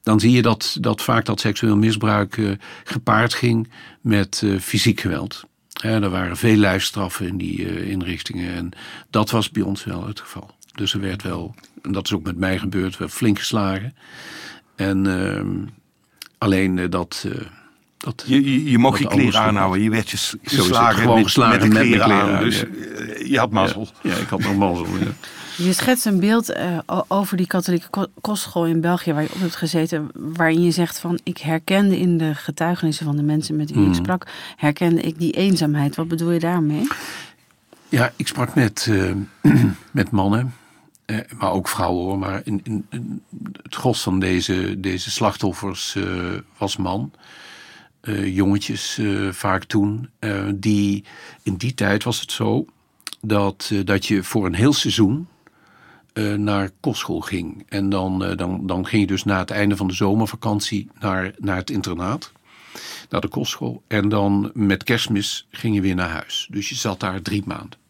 dan zie je dat, dat vaak dat seksueel misbruik uh, gepaard ging met uh, fysiek geweld. Ja, er waren veel lijfstraffen in die uh, inrichtingen en dat was bij ons wel het geval. Dus er werd wel, en dat is ook met mij gebeurd, werd flink geslagen. En uh, alleen uh, dat... Uh, dat... Je, je, je mocht je kleren aanhouden, je werd je geslagen, gewoon met, geslagen met, met de kleren, met kleren aan. Dus ja. Je had mazzel. Ja, ja, ik had nog mazzel, ja. Je schetst een beeld uh, over die katholieke kostschool in België waar je op hebt gezeten, waarin je zegt van ik herkende in de getuigenissen van de mensen met wie ik sprak, herkende ik die eenzaamheid. Wat bedoel je daarmee? Ja, ik sprak met, uh, met mannen, uh, maar ook vrouwen hoor, maar in, in, in het gros van deze, deze slachtoffers uh, was man. Uh, jongetjes uh, vaak toen, uh, die in die tijd was het zo dat, uh, dat je voor een heel seizoen Uh, naar kostschool ging. En dan, uh, dan, dan ging je dus na het einde van de zomervakantie naar, naar het internaat. Naar de kostschool. En dan met Kerstmis ging je weer naar huis. Dus je zat daar drie maanden.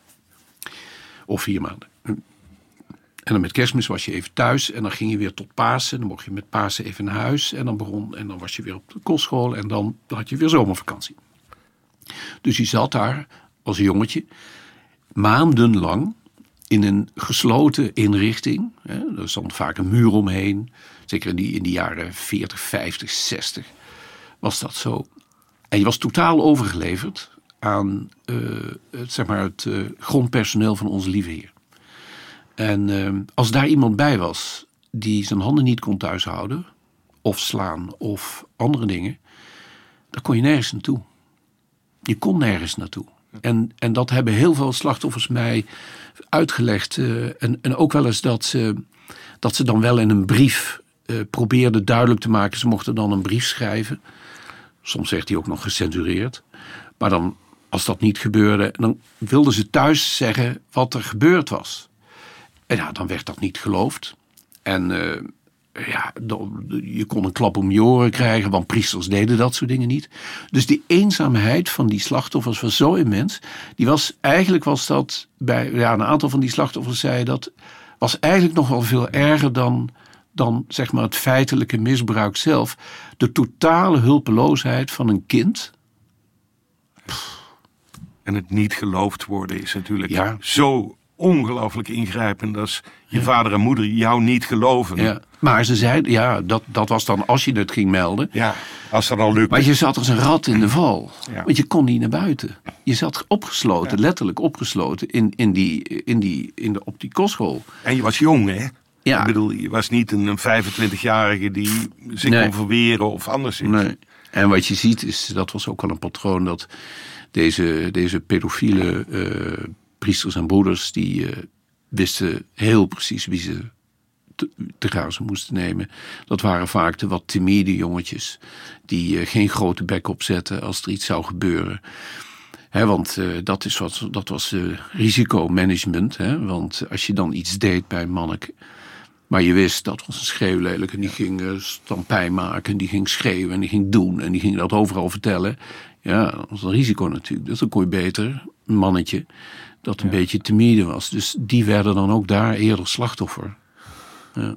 Of vier maanden. En dan met Kerstmis was je even thuis. En dan ging je weer tot Pasen. Dan mocht je met Pasen even naar huis. En dan begon. En dan was je weer op de kostschool. En dan had je weer zomervakantie. Dus je zat daar als jongetje maandenlang in een gesloten inrichting. Hè, er stond vaak een muur omheen. Zeker in die, in die jaren veertig, vijftig, zestig was dat zo. En je was totaal overgeleverd aan uh, het, zeg maar het uh, grondpersoneel van onze lieve Heer. En uh, als daar iemand bij was die zijn handen niet kon thuishouden, of slaan, of andere dingen, dan kon je nergens naartoe. Je kon nergens naartoe. En, en dat hebben heel veel slachtoffers mij uitgelegd. Uh, en, en ook wel eens dat ze, dat ze dan wel in een brief uh, probeerden duidelijk te maken. Ze mochten dan een brief schrijven. Soms werd die ook nog gecensureerd. Maar dan, als dat niet gebeurde, dan wilden ze thuis zeggen wat er gebeurd was. En ja, dan werd dat niet geloofd. En uh, ja, je kon een klap om je oren krijgen, want priesters deden dat soort dingen niet. Dus die eenzaamheid van die slachtoffers was zo immens. Die was, eigenlijk was dat, bij ja, een aantal van die slachtoffers zei dat, was eigenlijk nog wel veel erger dan, dan zeg maar het feitelijke misbruik zelf. De totale hulpeloosheid van een kind. En het niet geloofd worden is natuurlijk ja. zo ongelooflijk ingrijpend als je ja. vader en moeder jou niet geloven. Ja. Maar ze zeiden, ja, dat, dat was dan als je het ging melden. Ja, als dat al lukt. Maar je zat als een rat in de val. Ja. Want je kon niet naar buiten. Je zat opgesloten, ja. letterlijk opgesloten in, in die, in die, in de, op die kostschool. En je was jong, hè? Ja. Ik bedoel, je was niet een vijfentwintigjarige die zich nee. kon verweren of anders. Nee. En wat je ziet is, dat was ook al een patroon, dat deze, deze pedofiele uh, priesters en broeders, die uh, wisten heel precies wie ze te, te grazen moesten nemen. Dat waren vaak de wat timide jongetjes, die uh, geen grote bek opzetten als er iets zou gebeuren. He, want uh, dat, is wat, dat was uh, risicomanagement. Hè? Want als je dan iets deed bij een manneke, maar je wist, dat was een schreeuwlelijk en die ging uh, stampij maken en die ging schreeuwen en die ging doen en die ging dat overal vertellen. Ja, dat was een risico natuurlijk. Dus dan kon je beter een mannetje dat een ja. beetje timide was. Dus die werden dan ook daar eerder slachtoffer. Ja.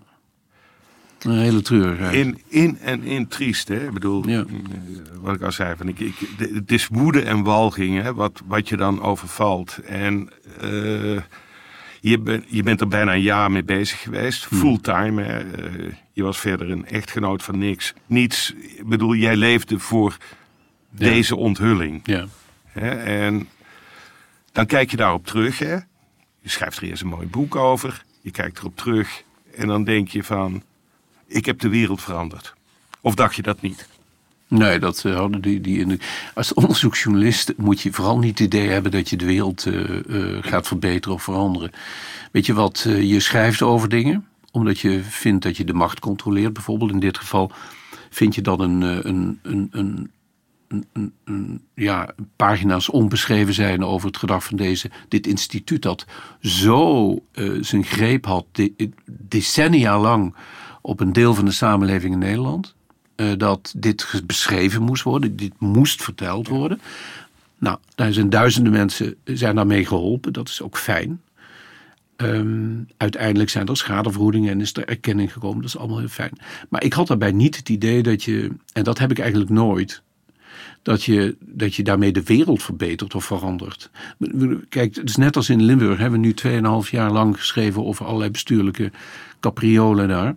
Een hele treurigheid. In, in en in triest, hè? Ik bedoel, ja. wat ik al zei, van ik, ik, het is woede en walging, hè? Wat, wat je dan overvalt. En uh, je, ben, je bent er bijna een jaar mee bezig geweest, hmm. fulltime. Hè? Uh, je was verder een echtgenoot van niks. Niets, ik bedoel, jij leefde voor ja. deze onthulling. Ja. Hè? En dan kijk je daarop terug, hè? Je schrijft er eerst een mooi boek over, je kijkt erop terug en dan denk je van, ik heb de wereld veranderd. Of dacht je dat niet? Nee, dat uh, hadden die, die in de, als onderzoeksjournalist moet je vooral niet het idee hebben dat je de wereld uh, uh, gaat verbeteren of veranderen. Weet je wat, uh, je schrijft over dingen, omdat je vindt dat je de macht controleert. Bijvoorbeeld in dit geval vind je dat een, een, een, een, een, een, een ja, pagina's onbeschreven zijn over het gedrag van deze, dit instituut dat zo uh, zijn greep had, de, decennia lang op een deel van de samenleving in Nederland. Uh, dat dit beschreven moest worden. Dit moest verteld worden. Nou, daar zijn duizenden mensen zijn daarmee geholpen. Dat is ook fijn. Um, uiteindelijk zijn er schadevergoedingen en is er erkenning gekomen. Dat is allemaal heel fijn. Maar ik had daarbij niet het idee dat je, en dat heb ik eigenlijk nooit, dat je, dat je daarmee de wereld verbetert of verandert. Kijk, het is net als in Limburg. Hebben we nu tweeënhalf jaar lang geschreven over allerlei bestuurlijke capriolen daar.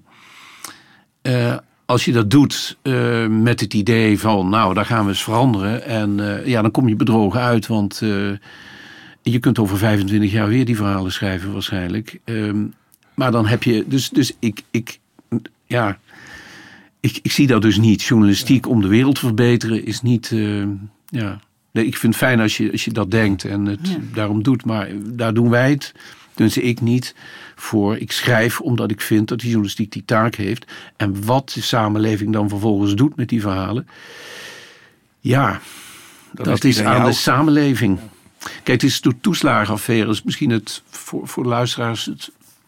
Uh, als je dat doet uh, met het idee van, nou, daar gaan we eens veranderen. En uh, ja, dan kom je bedrogen uit, want uh, je kunt over vijfentwintig jaar weer die verhalen schrijven waarschijnlijk. Um, maar dan heb je, dus, dus ik, ik, ja, ik, ik zie dat dus niet. Journalistiek om de wereld te verbeteren is niet, uh, ja. Nee, ik vind het fijn als je, als je dat denkt en het ja. daarom doet, maar daar doen wij het. Dus ik niet voor. Ik schrijf omdat ik vind dat die journalistiek die taak heeft. En wat de samenleving dan vervolgens doet met die verhalen. Ja, dat, dat is, is aan jou. De samenleving. Kijk, het is de toeslagenaffaire. Dat is misschien het, voor, voor de luisteraars het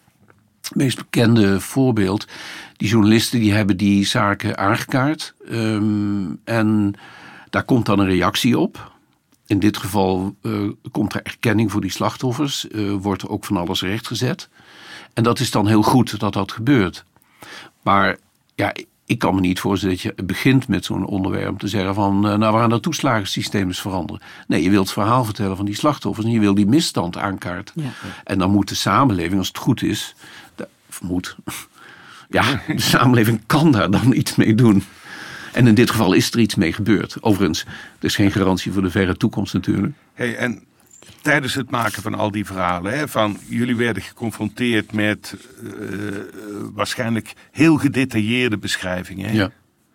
meest bekende voorbeeld. Die journalisten die hebben die zaken aangekaart. Um, en daar komt dan een reactie op. In dit geval uh, komt er erkenning voor die slachtoffers. Uh, wordt er ook van alles rechtgezet. En dat is dan heel goed dat dat gebeurt. Maar ja, ik kan me niet voorstellen dat je begint met zo'n onderwerp te zeggen van, uh, nou, we gaan dat toeslagensysteem eens veranderen. Nee, je wilt het verhaal vertellen van die slachtoffers en je wil die misstand aankaarten. Ja. En dan moet de samenleving, als het goed is, de, of moet, ja, de samenleving kan daar dan iets mee doen. En in dit geval is er iets mee gebeurd. Overigens, er is geen garantie voor de verre toekomst natuurlijk. Hey, en tijdens het maken van al die verhalen, hè, van jullie werden geconfronteerd met uh, waarschijnlijk heel gedetailleerde beschrijvingen. Hè? Ja.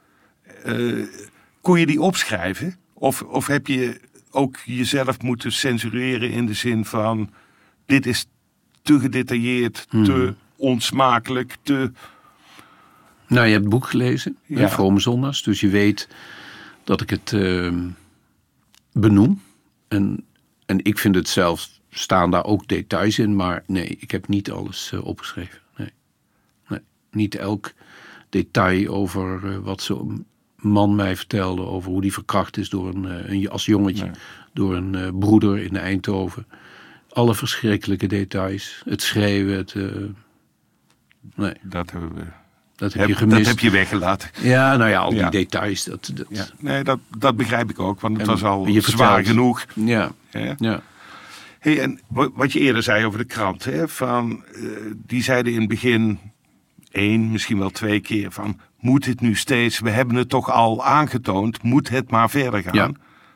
Uh, kon je die opschrijven? Of, of heb je ook jezelf moeten censureren in de zin van, dit is te gedetailleerd, hmm. te onsmakelijk, te... Nou, je hebt het boek gelezen, ja. Vrome Zondags. Dus je weet dat ik het uh, benoem. En, en ik vind het zelf, staan daar ook details in. Maar nee, ik heb niet alles uh, opgeschreven. Nee. nee. Niet elk detail over uh, wat zo'n man mij vertelde. Over hoe die verkracht is door een, uh, een als jongetje. Nee. Door een uh, broeder in Eindhoven. Alle verschrikkelijke details. Het schreeuwen, het... Uh, nee. Dat hebben we... Dat heb, heb je gemist. Dat heb je weggelaten. Ja, nou ja, al die ja. details. Dat, dat... Ja. Nee, dat, dat begrijp ik ook, want het en was al zwaar vertelt. genoeg. Ja. ja. ja. Hey, en wat je eerder zei over de krant, hè, van, uh, die zeiden in het begin één, misschien wel twee keer van, moet het nu steeds, we hebben het toch al aangetoond, moet het maar verder gaan.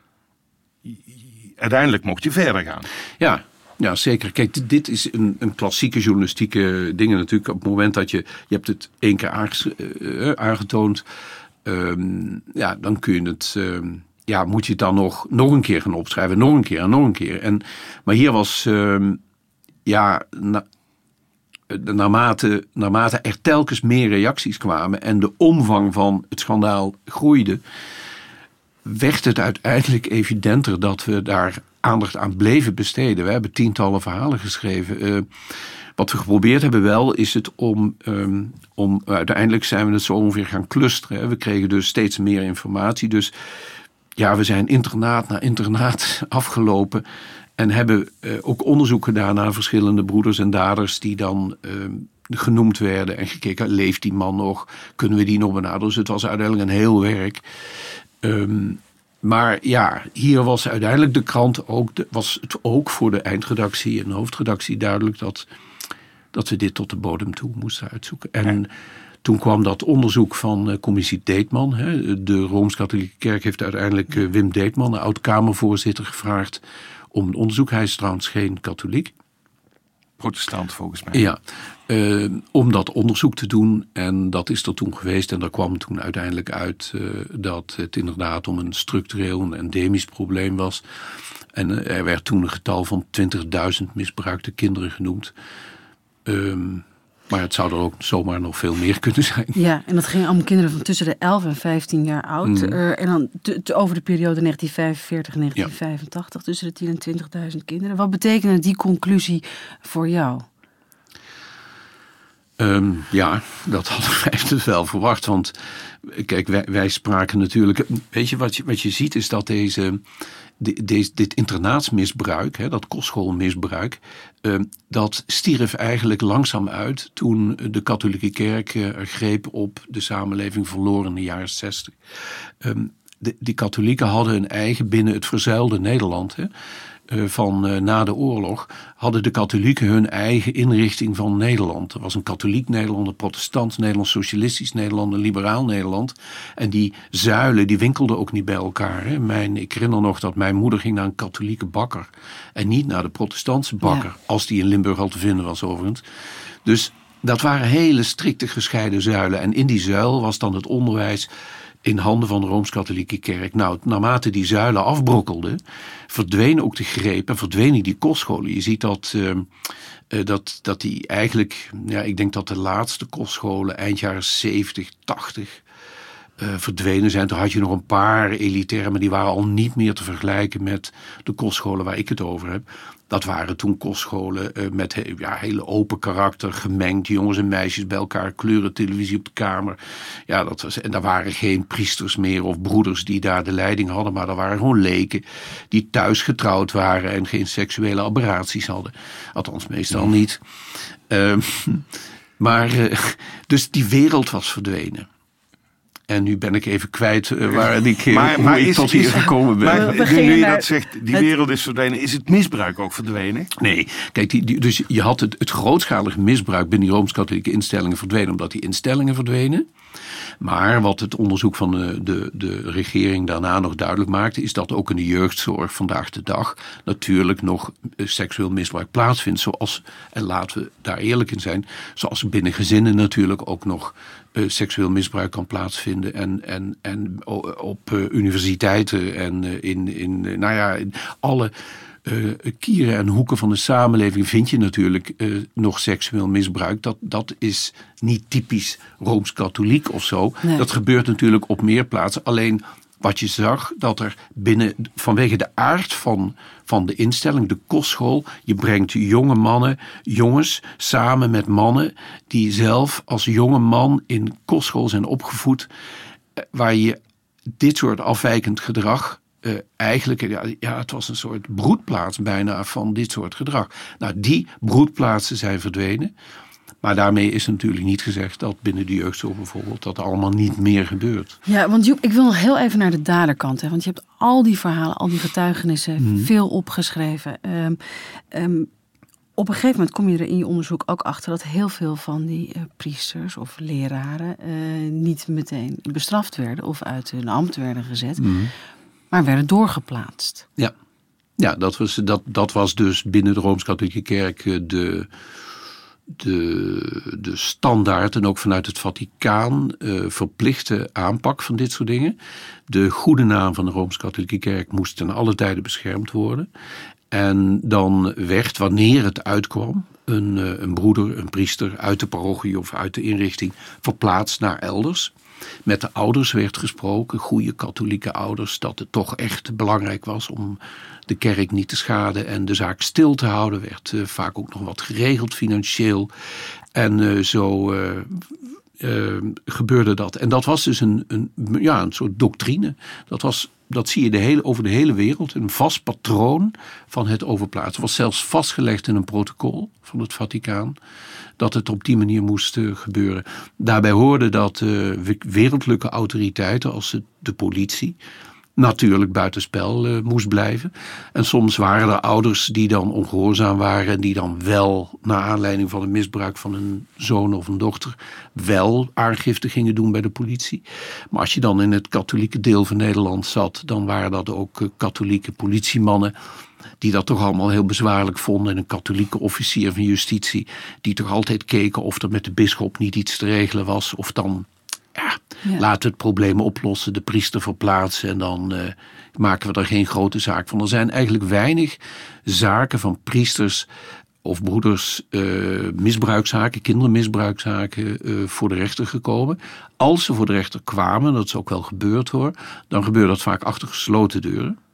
Ja. Uiteindelijk mocht je verder gaan. Ja. Ja, zeker. Kijk, dit is een, een klassieke journalistieke ding natuurlijk. Op het moment dat je, je hebt het één keer aanges, uh, aangetoond, um, ja, dan kun je het, um, ja, moet je het dan nog, nog een keer gaan opschrijven, nog een keer en nog een keer. En, maar hier was, um, ja, na, naarmate, naarmate er telkens meer reacties kwamen en de omvang van het schandaal groeide, werd het uiteindelijk evidenter dat we daar aandacht aan bleven besteden. We hebben tientallen verhalen geschreven. Uh, wat we geprobeerd hebben wel, is het om, um, om uiteindelijk zijn we het zo ongeveer gaan clusteren. Hè. We kregen dus steeds meer informatie. Dus ja, we zijn internaat na internaat afgelopen en hebben uh, ook onderzoek gedaan naar verschillende broeders en daders die dan uh, genoemd werden en gekeken, leeft die man nog? Kunnen we die nog benaderen? Dus het was uiteindelijk een heel werk. Um, Maar ja, hier was uiteindelijk de krant ook, de, was het ook voor de eindredactie en de hoofdredactie duidelijk dat, dat we dit tot de bodem toe moesten uitzoeken. En ja. toen kwam dat onderzoek van uh, commissie Deetman. Hè. De Rooms-Katholieke Kerk heeft uiteindelijk uh, Wim Deetman, de oud-Kamervoorzitter, gevraagd om een onderzoek. Hij is trouwens geen katholiek. Protestant volgens mij. Ja, uh, om dat onderzoek te doen. En dat is er toen geweest. En daar kwam toen uiteindelijk uit uh, dat het inderdaad om een structureel, een endemisch probleem was. En uh, er werd toen een getal van twintigduizend misbruikte kinderen genoemd. Um, maar het zou er ook zomaar nog veel meer kunnen zijn. Ja, en dat ging om kinderen van tussen de elf en vijftien jaar oud. Mm. Uh, en dan te, te over de periode negentien vijfenveertig en negentien vijfentachtig. Ja. Tussen de tien en twintigduizend kinderen. Wat betekende die conclusie voor jou? Um, ja, dat hadden wij dus wel verwacht. Want kijk, wij, wij spraken natuurlijk... Weet je wat, je, wat je ziet is dat deze de, de, dit internaatsmisbruik, hè, dat kostschoolmisbruik, uh, dat stierf eigenlijk langzaam uit toen de katholieke kerk uh, greep op de samenleving verloren in de jaren zestig. Um, de, die katholieken hadden een eigen binnen het verzuilde Nederland, hè, uh, van uh, na de oorlog, hadden de katholieken hun eigen inrichting van Nederland. Er was een katholiek Nederland, een protestant Nederland, socialistisch Nederland, een liberaal Nederland. En die zuilen, die winkelden ook niet bij elkaar. Hè. Mijn, ik herinner nog dat mijn moeder ging naar een katholieke bakker en niet naar de protestantse bakker, ja. Als die in Limburg al te vinden was overigens. Dus dat waren hele strikte gescheiden zuilen. En in die zuil was dan het onderwijs in handen van de Rooms-Katholieke Kerk. Nou, naarmate die zuilen afbrokkelden, verdween ook de greep en verdwenen die kostscholen. Je ziet dat, uh, uh, dat, dat die eigenlijk, ja, ik denk dat de laatste kostscholen eind jaren zeventig, tachtig uh, verdwenen zijn. Toen had je nog een paar elitaire, maar die waren al niet meer te vergelijken met de kostscholen waar ik het over heb. Dat waren toen kostscholen uh, met he, ja, hele open karakter, gemengd, jongens en meisjes bij elkaar, kleurentelevisie op de kamer. Ja, dat was, en daar waren geen priesters meer of broeders die daar de leiding hadden, maar er waren gewoon leken die thuis getrouwd waren en geen seksuele aberraties hadden. Althans, meestal niet. Uh, maar, uh, dus die wereld was verdwenen. En nu ben ik even kwijt uh, waar ik, uh, maar, maar ik is, tot hier is, gekomen ben. Maar, nu, nu je dat zegt, die het, wereld is verdwenen. Is het misbruik ook verdwenen? Nee. Kijk, die, die, dus je had het, het grootschalig misbruik binnen die Rooms-Katholieke instellingen verdwenen, omdat die instellingen verdwenen. Maar wat het onderzoek van de, de, de regering daarna nog duidelijk maakte, is dat ook in de jeugdzorg vandaag de dag natuurlijk nog seksueel misbruik plaatsvindt. Zoals, en laten we daar eerlijk in zijn, zoals binnen gezinnen natuurlijk ook nog uh, seksueel misbruik kan plaatsvinden. En, en, en op uh, universiteiten en uh, in, in, uh, nou ja, in alle Uh, kieren en hoeken van de samenleving vind je natuurlijk uh, nog seksueel misbruik. Dat, dat is niet typisch Rooms-Katholiek of zo. Nee. Dat gebeurt natuurlijk op meer plaatsen. Alleen wat je zag, dat er binnen, vanwege de aard van, van de instelling, de kostschool, je brengt jonge mannen, jongens, samen met mannen die zelf als jonge man in kostschool zijn opgevoed, uh, waar je dit soort afwijkend gedrag Uh, eigenlijk, ja, ja, het was een soort broedplaats bijna van dit soort gedrag. Nou, die broedplaatsen zijn verdwenen. Maar daarmee is natuurlijk niet gezegd dat binnen de jeugdzorg bijvoorbeeld dat allemaal niet meer gebeurt. Ja, want Joep, ik wil nog heel even naar de daderkant. Hè, want je hebt al die verhalen, al die getuigenissen, hmm. veel opgeschreven. Um, um, Op een gegeven moment kom je er in je onderzoek ook achter dat heel veel van die uh, priesters of leraren uh, niet meteen bestraft werden of uit hun ambt werden gezet. Hmm. Maar werden doorgeplaatst. Ja, ja dat, was, dat, dat was dus binnen de Rooms-Katholieke Kerk de, de, de standaard en ook vanuit het Vaticaan uh, verplichte aanpak van dit soort dingen. De goede naam van de Rooms-Katholieke Kerk moest ten alle tijde beschermd worden. En dan werd, wanneer het uitkwam, een, uh, een broeder, een priester uit de parochie of uit de inrichting verplaatst naar elders. Met de ouders werd gesproken, goede katholieke ouders, dat het toch echt belangrijk was om de kerk niet te schaden en de zaak stil te houden. Werd uh, vaak ook nog wat geregeld financieel. En uh, zo uh, uh, gebeurde dat. En dat was dus een, een, ja, een soort doctrine. Dat, was, dat zie je de hele, over de hele wereld. Een vast patroon van het overplaatsen. Het was zelfs vastgelegd in een protocol van het Vaticaan dat het op die manier moest uh, gebeuren. Daarbij hoorde dat uh, wereldlijke autoriteiten als de politie natuurlijk buitenspel uh, moest blijven. En soms waren er ouders die dan ongehoorzaam waren en die dan wel, naar aanleiding van het misbruik van een zoon of een dochter, wel aangifte gingen doen bij de politie. Maar als je dan in het katholieke deel van Nederland zat, dan waren dat ook uh, katholieke politiemannen die dat toch allemaal heel bezwaarlijk vonden. En een katholieke officier van justitie die toch altijd keken of er met de bisschop niet iets te regelen was. Of dan, ja, ja. laten we het probleem oplossen, de priester verplaatsen en dan uh, maken we er geen grote zaak van. Er zijn eigenlijk weinig zaken van priesters of broeders, uh, misbruikzaken, kindermisbruikzaken uh, voor de rechter gekomen. Als ze voor de rechter kwamen, dat is ook wel gebeurd hoor, dan gebeurde dat vaak achter gesloten deuren.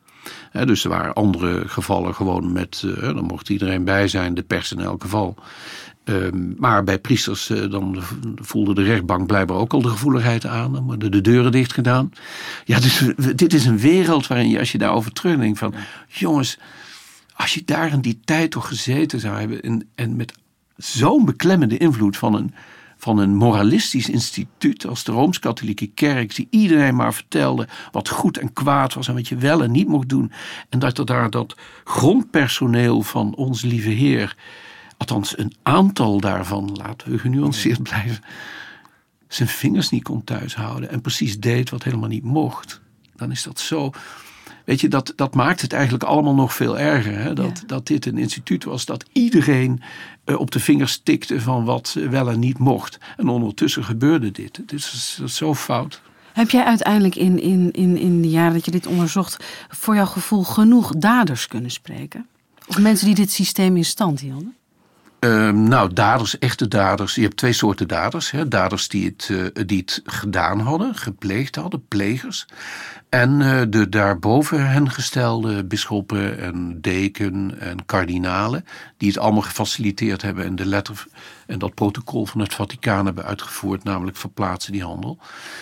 He, dus er waren andere gevallen gewoon met, uh, dan mocht iedereen bij zijn, de pers in elk geval. Um, maar bij priesters, uh, dan voelde de rechtbank blijkbaar ook al de gevoeligheid aan. Dan worden de deuren dicht gedaan. Ja, dus dit is een wereld waarin je, als je daarover terugdenkt van, jongens, als je daar in die tijd toch gezeten zou hebben en, en met zo'n beklemmende invloed van een, van een moralistisch instituut als de Rooms-Katholieke Kerk, die iedereen maar vertelde wat goed en kwaad was en wat je wel en niet mocht doen. En dat er daar dat grondpersoneel van Onze Lieve Heer, althans een aantal daarvan, laten we genuanceerd blijven, zijn vingers niet kon thuishouden en precies deed wat helemaal niet mocht. Dan is dat zo. Weet je, dat, dat maakt het eigenlijk allemaal nog veel erger. Hè? Dat, ja. dat dit een instituut was dat iedereen uh, op de vingers tikte van wat wel en niet mocht. En ondertussen gebeurde dit. Het is, het is zo fout. Heb jij uiteindelijk in, in, in, in de jaren dat je dit onderzocht voor jouw gevoel genoeg daders kunnen spreken? Of mensen die dit systeem in stand hielden? Uh, nou, daders, echte daders. Je hebt twee soorten daders. Hè? Daders die het, uh, die het gedaan hadden, gepleegd hadden, plegers. En uh, de daarboven hen gestelde bisschoppen en deken en kardinalen, die het allemaal gefaciliteerd hebben en de letter en dat protocol van het Vaticaan hebben uitgevoerd, namelijk verplaatsen die handel.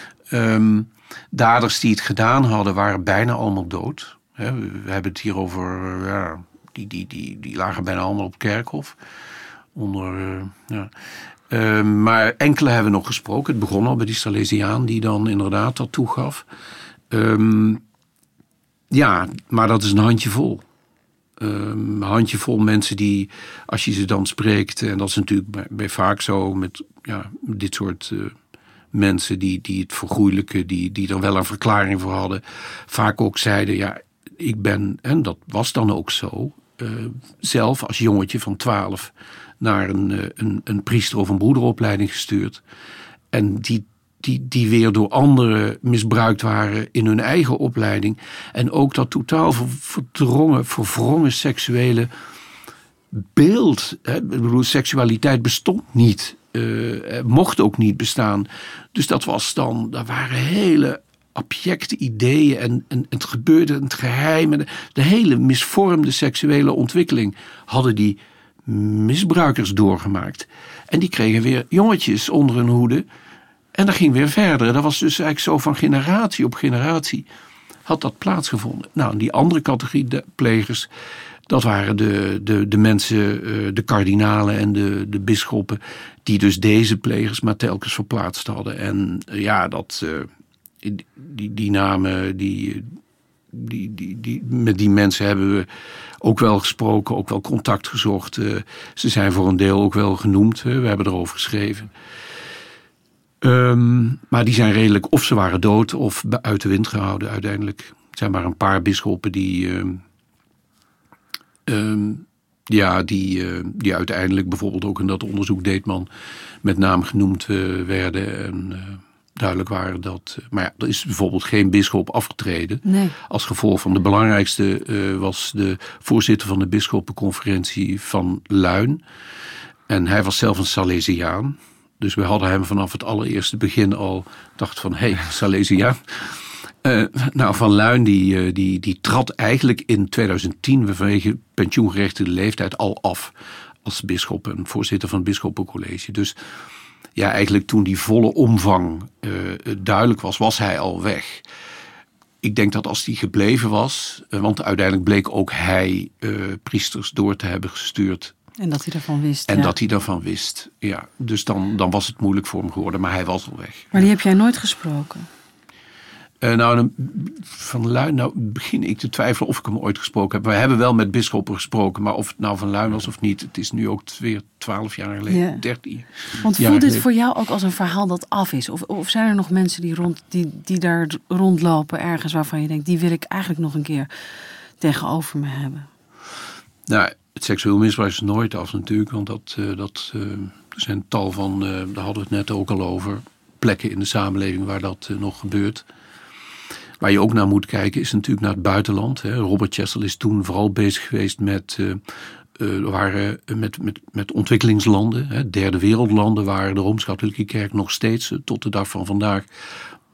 Um, daders die het gedaan hadden, waren bijna allemaal dood. Hè? We hebben het hier over, uh, ja, die, die, die, die lagen bijna allemaal op kerkhof. Onder, uh, ja. uh, maar enkele hebben nog gesproken. Het begon al bij die Salesiaan die dan inderdaad dat toegaf. Um, ja, maar dat is een handjevol. Um, een handjevol mensen die, als je ze dan spreekt, en dat is natuurlijk bij, bij vaak zo met ja, dit soort uh, mensen die, die het vergoeilijken, die, die er wel een verklaring voor hadden, vaak ook zeiden, ja, ik ben, en dat was dan ook zo, uh, zelf als jongetje van twaalf naar een, een, een priester of een broederopleiding gestuurd. En die, die, die weer door anderen misbruikt waren in hun eigen opleiding. En ook dat totaal verdrongen, verwrongen seksuele beeld. Hè? Ik bedoel, seksualiteit bestond niet. Uh, mocht ook niet bestaan. Dus dat was dan, daar waren hele abjecte ideeën en, en het gebeurde in het geheim. En de, de hele misvormde seksuele ontwikkeling hadden die misbruikers doorgemaakt. En die kregen weer jongetjes onder hun hoede. En dat ging weer verder. Dat was dus eigenlijk zo van generatie op generatie had dat plaatsgevonden. Nou, die andere categorie de plegers, dat waren de, de, de mensen, de kardinalen en de, de bisschoppen, die dus deze plegers maar telkens verplaatst hadden. En ja, dat, die, die namen, die, die, die, die, met die mensen hebben we ook wel gesproken, ook wel contact gezocht. Ze zijn voor een deel ook wel genoemd. We hebben erover geschreven. Um, maar die zijn redelijk, of ze waren dood of uit de wind gehouden uiteindelijk. Er zijn maar een paar bisschoppen die, um, um, ja, die, uh, die uiteindelijk bijvoorbeeld ook in dat onderzoek Deetman met naam genoemd uh, werden. En uh, duidelijk waren dat. Uh, maar ja, er is bijvoorbeeld geen bisschop afgetreden. Nee. Als gevolg van de belangrijkste uh, was de voorzitter van de bisschoppenconferentie van Luin. En hij was zelf een Salesiaan. Dus we hadden hem vanaf het allereerste begin al dacht van, hé, hey, Salesiaan. Uh, nou, Van Luin die, die, die trad eigenlijk in twintig tien vanwege pensioengerechtigde leeftijd al af als bisschop en voorzitter van het bisschoppencollege. Dus ja, eigenlijk toen die volle omvang uh, duidelijk was, was hij al weg. Ik denk dat als hij gebleven was, uh, want uiteindelijk bleek ook hij uh, priesters door te hebben gestuurd. En dat hij daarvan wist. En ja. dat hij daarvan wist, ja. Dus dan, dan was het moeilijk voor hem geworden, maar hij was al weg. Maar die heb jij nooit gesproken? Uh, nou, dan, Van Luin, nou begin ik te twijfelen of ik hem ooit gesproken heb. We hebben wel met bisschoppen gesproken, maar of het nou Van Luin was of niet, het is nu ook weer twaalf jaar geleden, ja. dertien. Want voelt dit voor jou ook als een verhaal dat af is? Of, of zijn er nog mensen die, rond, die, die daar rondlopen ergens waarvan je denkt, die wil ik eigenlijk nog een keer tegenover me hebben? Nou, het seksueel misbruik is nooit af natuurlijk, want dat, uh, dat uh, er zijn tal van, uh, daar hadden we het net ook al over, plekken in de samenleving waar dat uh, nog gebeurt. Waar je ook naar moet kijken is natuurlijk naar het buitenland. Hè. Robert Chessel is toen vooral bezig geweest met, uh, uh, waren, uh, met, met, met ontwikkelingslanden. Hè. Derde wereldlanden waar de Rooms-Katholieke Kerk nog steeds uh, tot de dag van vandaag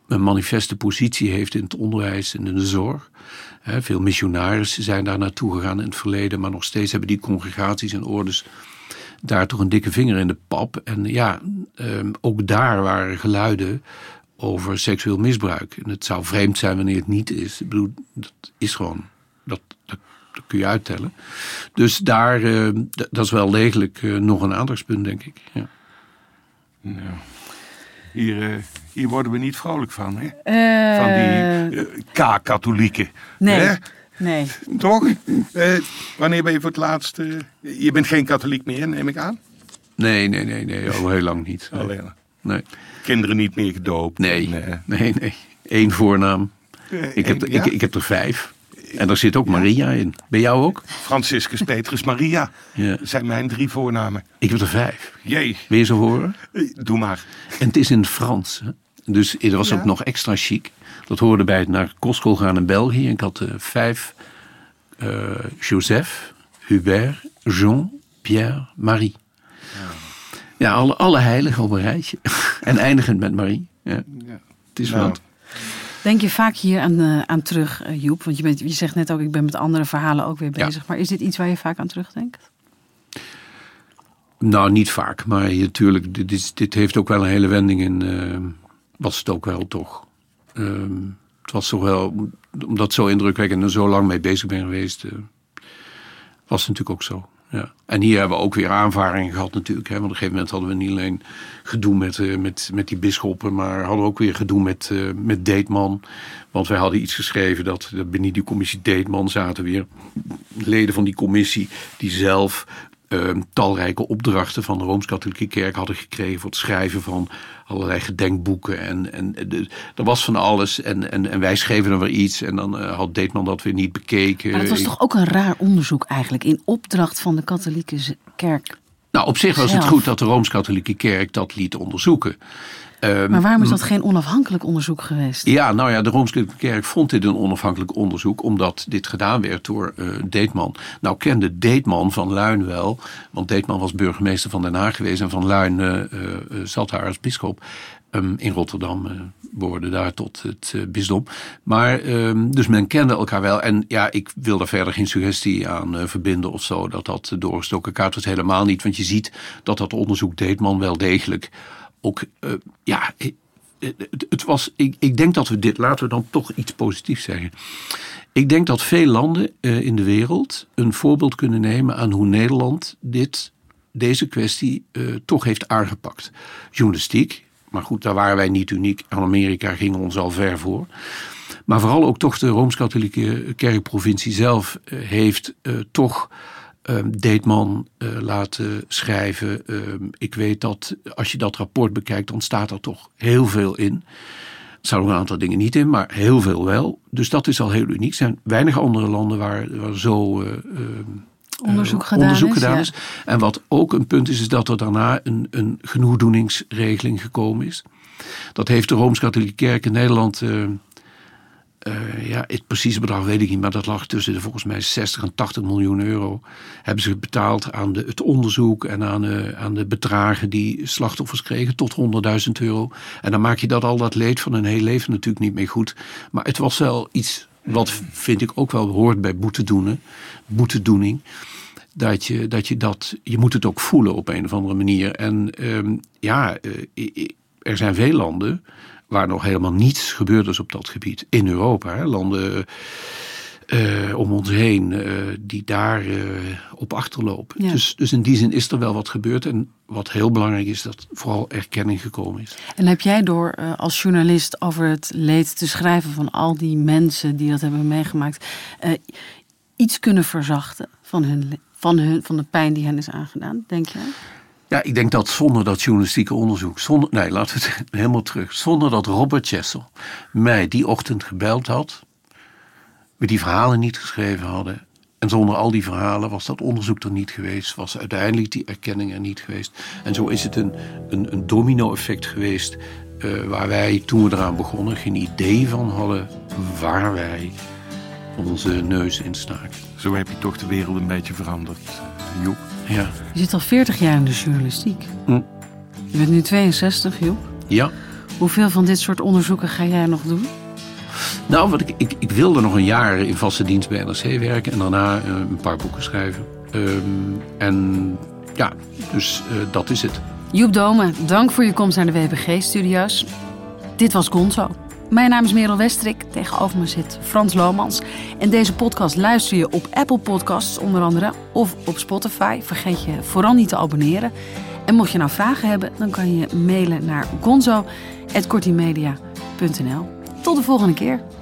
een manifeste positie heeft in het onderwijs en in de zorg. He, veel missionarissen zijn daar naartoe gegaan in het verleden, maar nog steeds hebben die congregaties en ordes daar toch een dikke vinger in de pap. En ja, um, ook daar waren geluiden over seksueel misbruik. En het zou vreemd zijn wanneer het niet is. Ik bedoel, dat is gewoon, dat, dat, dat kun je uittellen. Dus daar, uh, d- dat is wel degelijk uh, nog een aandachtspunt, denk ik. Ja. Nou, hier, uh, hier worden we niet vrolijk van, hè? Uh, Van die uh, K-katholieken. Nee, Hè? nee. Toch? Uh, wanneer ben je voor het laatst... Uh, je bent geen katholiek meer, neem ik aan? Nee, nee, nee, nee, al heel lang niet. Nee. Alleen. Nee. Kinderen niet meer gedoopt? Nee, nee, nee, nee. Eén voornaam. Uh, Ik heb, er, ja? ik, ik heb er vijf. En daar zit ook Maria in. Ben jou ook? Franciscus, Petrus, Maria. Ja. Dat zijn mijn drie voornamen. Ik heb er vijf. Jee. Wil je ze horen? Doe maar. En het is in het Frans. Hè? Dus dat was Ja. ook nog extra chic. Dat hoorde bij het naar kostschool gaan in België. Ik had uh, vijf. Uh, Joseph, Hubert, Jean, Pierre, Marie. Ja, ja alle, alle heiligen op een rijtje. En eindigend met Marie. Ja. Ja. Het is Nou. wat. Denk je vaak hier aan, uh, aan terug, uh, Joep? Want je, bent, je zegt net ook, ik ben met andere verhalen ook weer bezig. Ja. Maar is dit iets waar je vaak aan terugdenkt? Nou, niet vaak. Maar je, natuurlijk, dit, is, dit heeft ook wel een hele wending in. Uh, was het ook wel, toch. Uh, het was toch wel, omdat het zo indrukwekkend en zo lang mee bezig ben geweest, uh, was het natuurlijk ook zo. Ja. En hier hebben we ook weer aanvaringen gehad natuurlijk. Hè? Want op een gegeven moment hadden we niet alleen gedoe met, uh, met, met die bisschoppen, maar hadden we ook weer gedoe met, uh, met Deetman. Want wij hadden iets geschreven dat, dat binnen die commissie Deetman zaten weer leden van die commissie die zelf uh, talrijke opdrachten van de Rooms-Katholieke Kerk hadden gekregen voor het schrijven van allerlei gedenkboeken. En, en de, er was van alles. En, en, en wij schreven dan weer iets. En dan uh, had Deetman dat weer niet bekeken. Maar het was toch ook een raar onderzoek eigenlijk, in opdracht van de katholieke kerk. Nou, op zich was zelf. het goed dat de Rooms-Katholieke Kerk dat liet onderzoeken. Um, Maar waarom is dat geen onafhankelijk onderzoek geweest? Ja, nou ja, de Rooms-Katholieke Kerk vond dit een onafhankelijk onderzoek, omdat dit gedaan werd door uh, Deetman. Nou kende Deetman van Luin wel, want Deetman was burgemeester van Den Haag geweest en van Luin uh, uh, zat daar als bisschop. Um, in Rotterdam uh, behoorde daar tot het uh, bisdom. Maar, um, dus men kende elkaar wel. En ja, ik wil daar verder geen suggestie aan uh, verbinden of zo, dat dat uh, doorgestoken kaart was, helemaal niet. Want je ziet dat dat onderzoek Deetman wel degelijk ook, uh, ja, het, het was, ik, ik denk dat we dit, laten we dan toch iets positiefs zeggen. Ik denk dat veel landen uh, in de wereld een voorbeeld kunnen nemen aan hoe Nederland dit, deze kwestie uh, toch heeft aangepakt. Journalistiek, maar goed, daar waren wij niet uniek. Aan Amerika gingen ons al ver voor. Maar vooral ook toch de Rooms-Katholieke Kerkprovincie zelf uh, heeft uh, toch Um, Deetman uh, laten schrijven. Um, ik weet dat als je dat rapport bekijkt, dan staat er toch heel veel in. Er staan ook een aantal dingen niet in, maar heel veel wel. Dus dat is al heel uniek. Er zijn weinig andere landen waar, waar zo uh, uh, onderzoek uh, gedaan, onderzoek is, gedaan ja. is. En wat ook een punt is, is dat er daarna een, een genoegdoeningsregeling gekomen is. Dat heeft de Rooms-Katholieke Kerk in Nederland... Uh, Uh, ja, het precieze bedrag weet ik niet, maar dat lag tussen de volgens mij zestig en tachtig miljoen euro. Hebben ze betaald aan de, het onderzoek en aan, uh, aan de bedragen die slachtoffers kregen tot honderdduizend euro. En dan maak je dat al dat leed van een heel leven natuurlijk niet meer goed. Maar het was wel iets wat vind ik ook wel hoort bij boetedoenen, boetedoening. Dat je, dat je dat, je moet het ook voelen op een of andere manier. En um, ja, uh, er zijn veel landen waar nog helemaal niets gebeurd is op dat gebied. In Europa, hè, landen uh, om ons heen uh, die daar uh, op achterlopen. Ja. Dus, dus in die zin is er wel wat gebeurd. En wat heel belangrijk is, dat vooral erkenning gekomen is. En heb jij door uh, als journalist over het leed te schrijven van al die mensen die dat hebben meegemaakt, uh, iets kunnen verzachten van, hun, van, hun, van de pijn die hen is aangedaan, denk jij? Ja, ik denk dat zonder dat journalistieke onderzoek, zonder, nee, laten we het helemaal terug. Zonder dat Robert Chessel mij die ochtend gebeld had, we die verhalen niet geschreven hadden. En zonder al die verhalen was dat onderzoek er niet geweest, was uiteindelijk die erkenning er niet geweest. En zo is het een, een, een domino-effect geweest, uh, waar wij toen we eraan begonnen geen idee van hadden waar wij onze neus in staken. Zo heb je toch de wereld een beetje veranderd, Joep. Ja. Je zit al veertig jaar in de journalistiek. Hm. Je bent nu tweeënzestig, Joep. Ja. Hoeveel van dit soort onderzoeken ga jij nog doen? Nou, wat ik, ik, ik wilde nog een jaar in vaste dienst bij N R C werken en daarna uh, een paar boeken schrijven. Um, en ja, dus uh, dat is het. Joep Dome, dank voor je komst naar de W P G-studio's. Dit was Gonzo. Mijn naam is Merel Westrik, tegenover me zit Frans Lomans. En deze podcast luister je op Apple Podcasts onder andere of op Spotify. Vergeet je vooral niet te abonneren. En mocht je nou vragen hebben, dan kan je mailen naar gonzo apenstaartje kortimedia punt n l. Tot de volgende keer.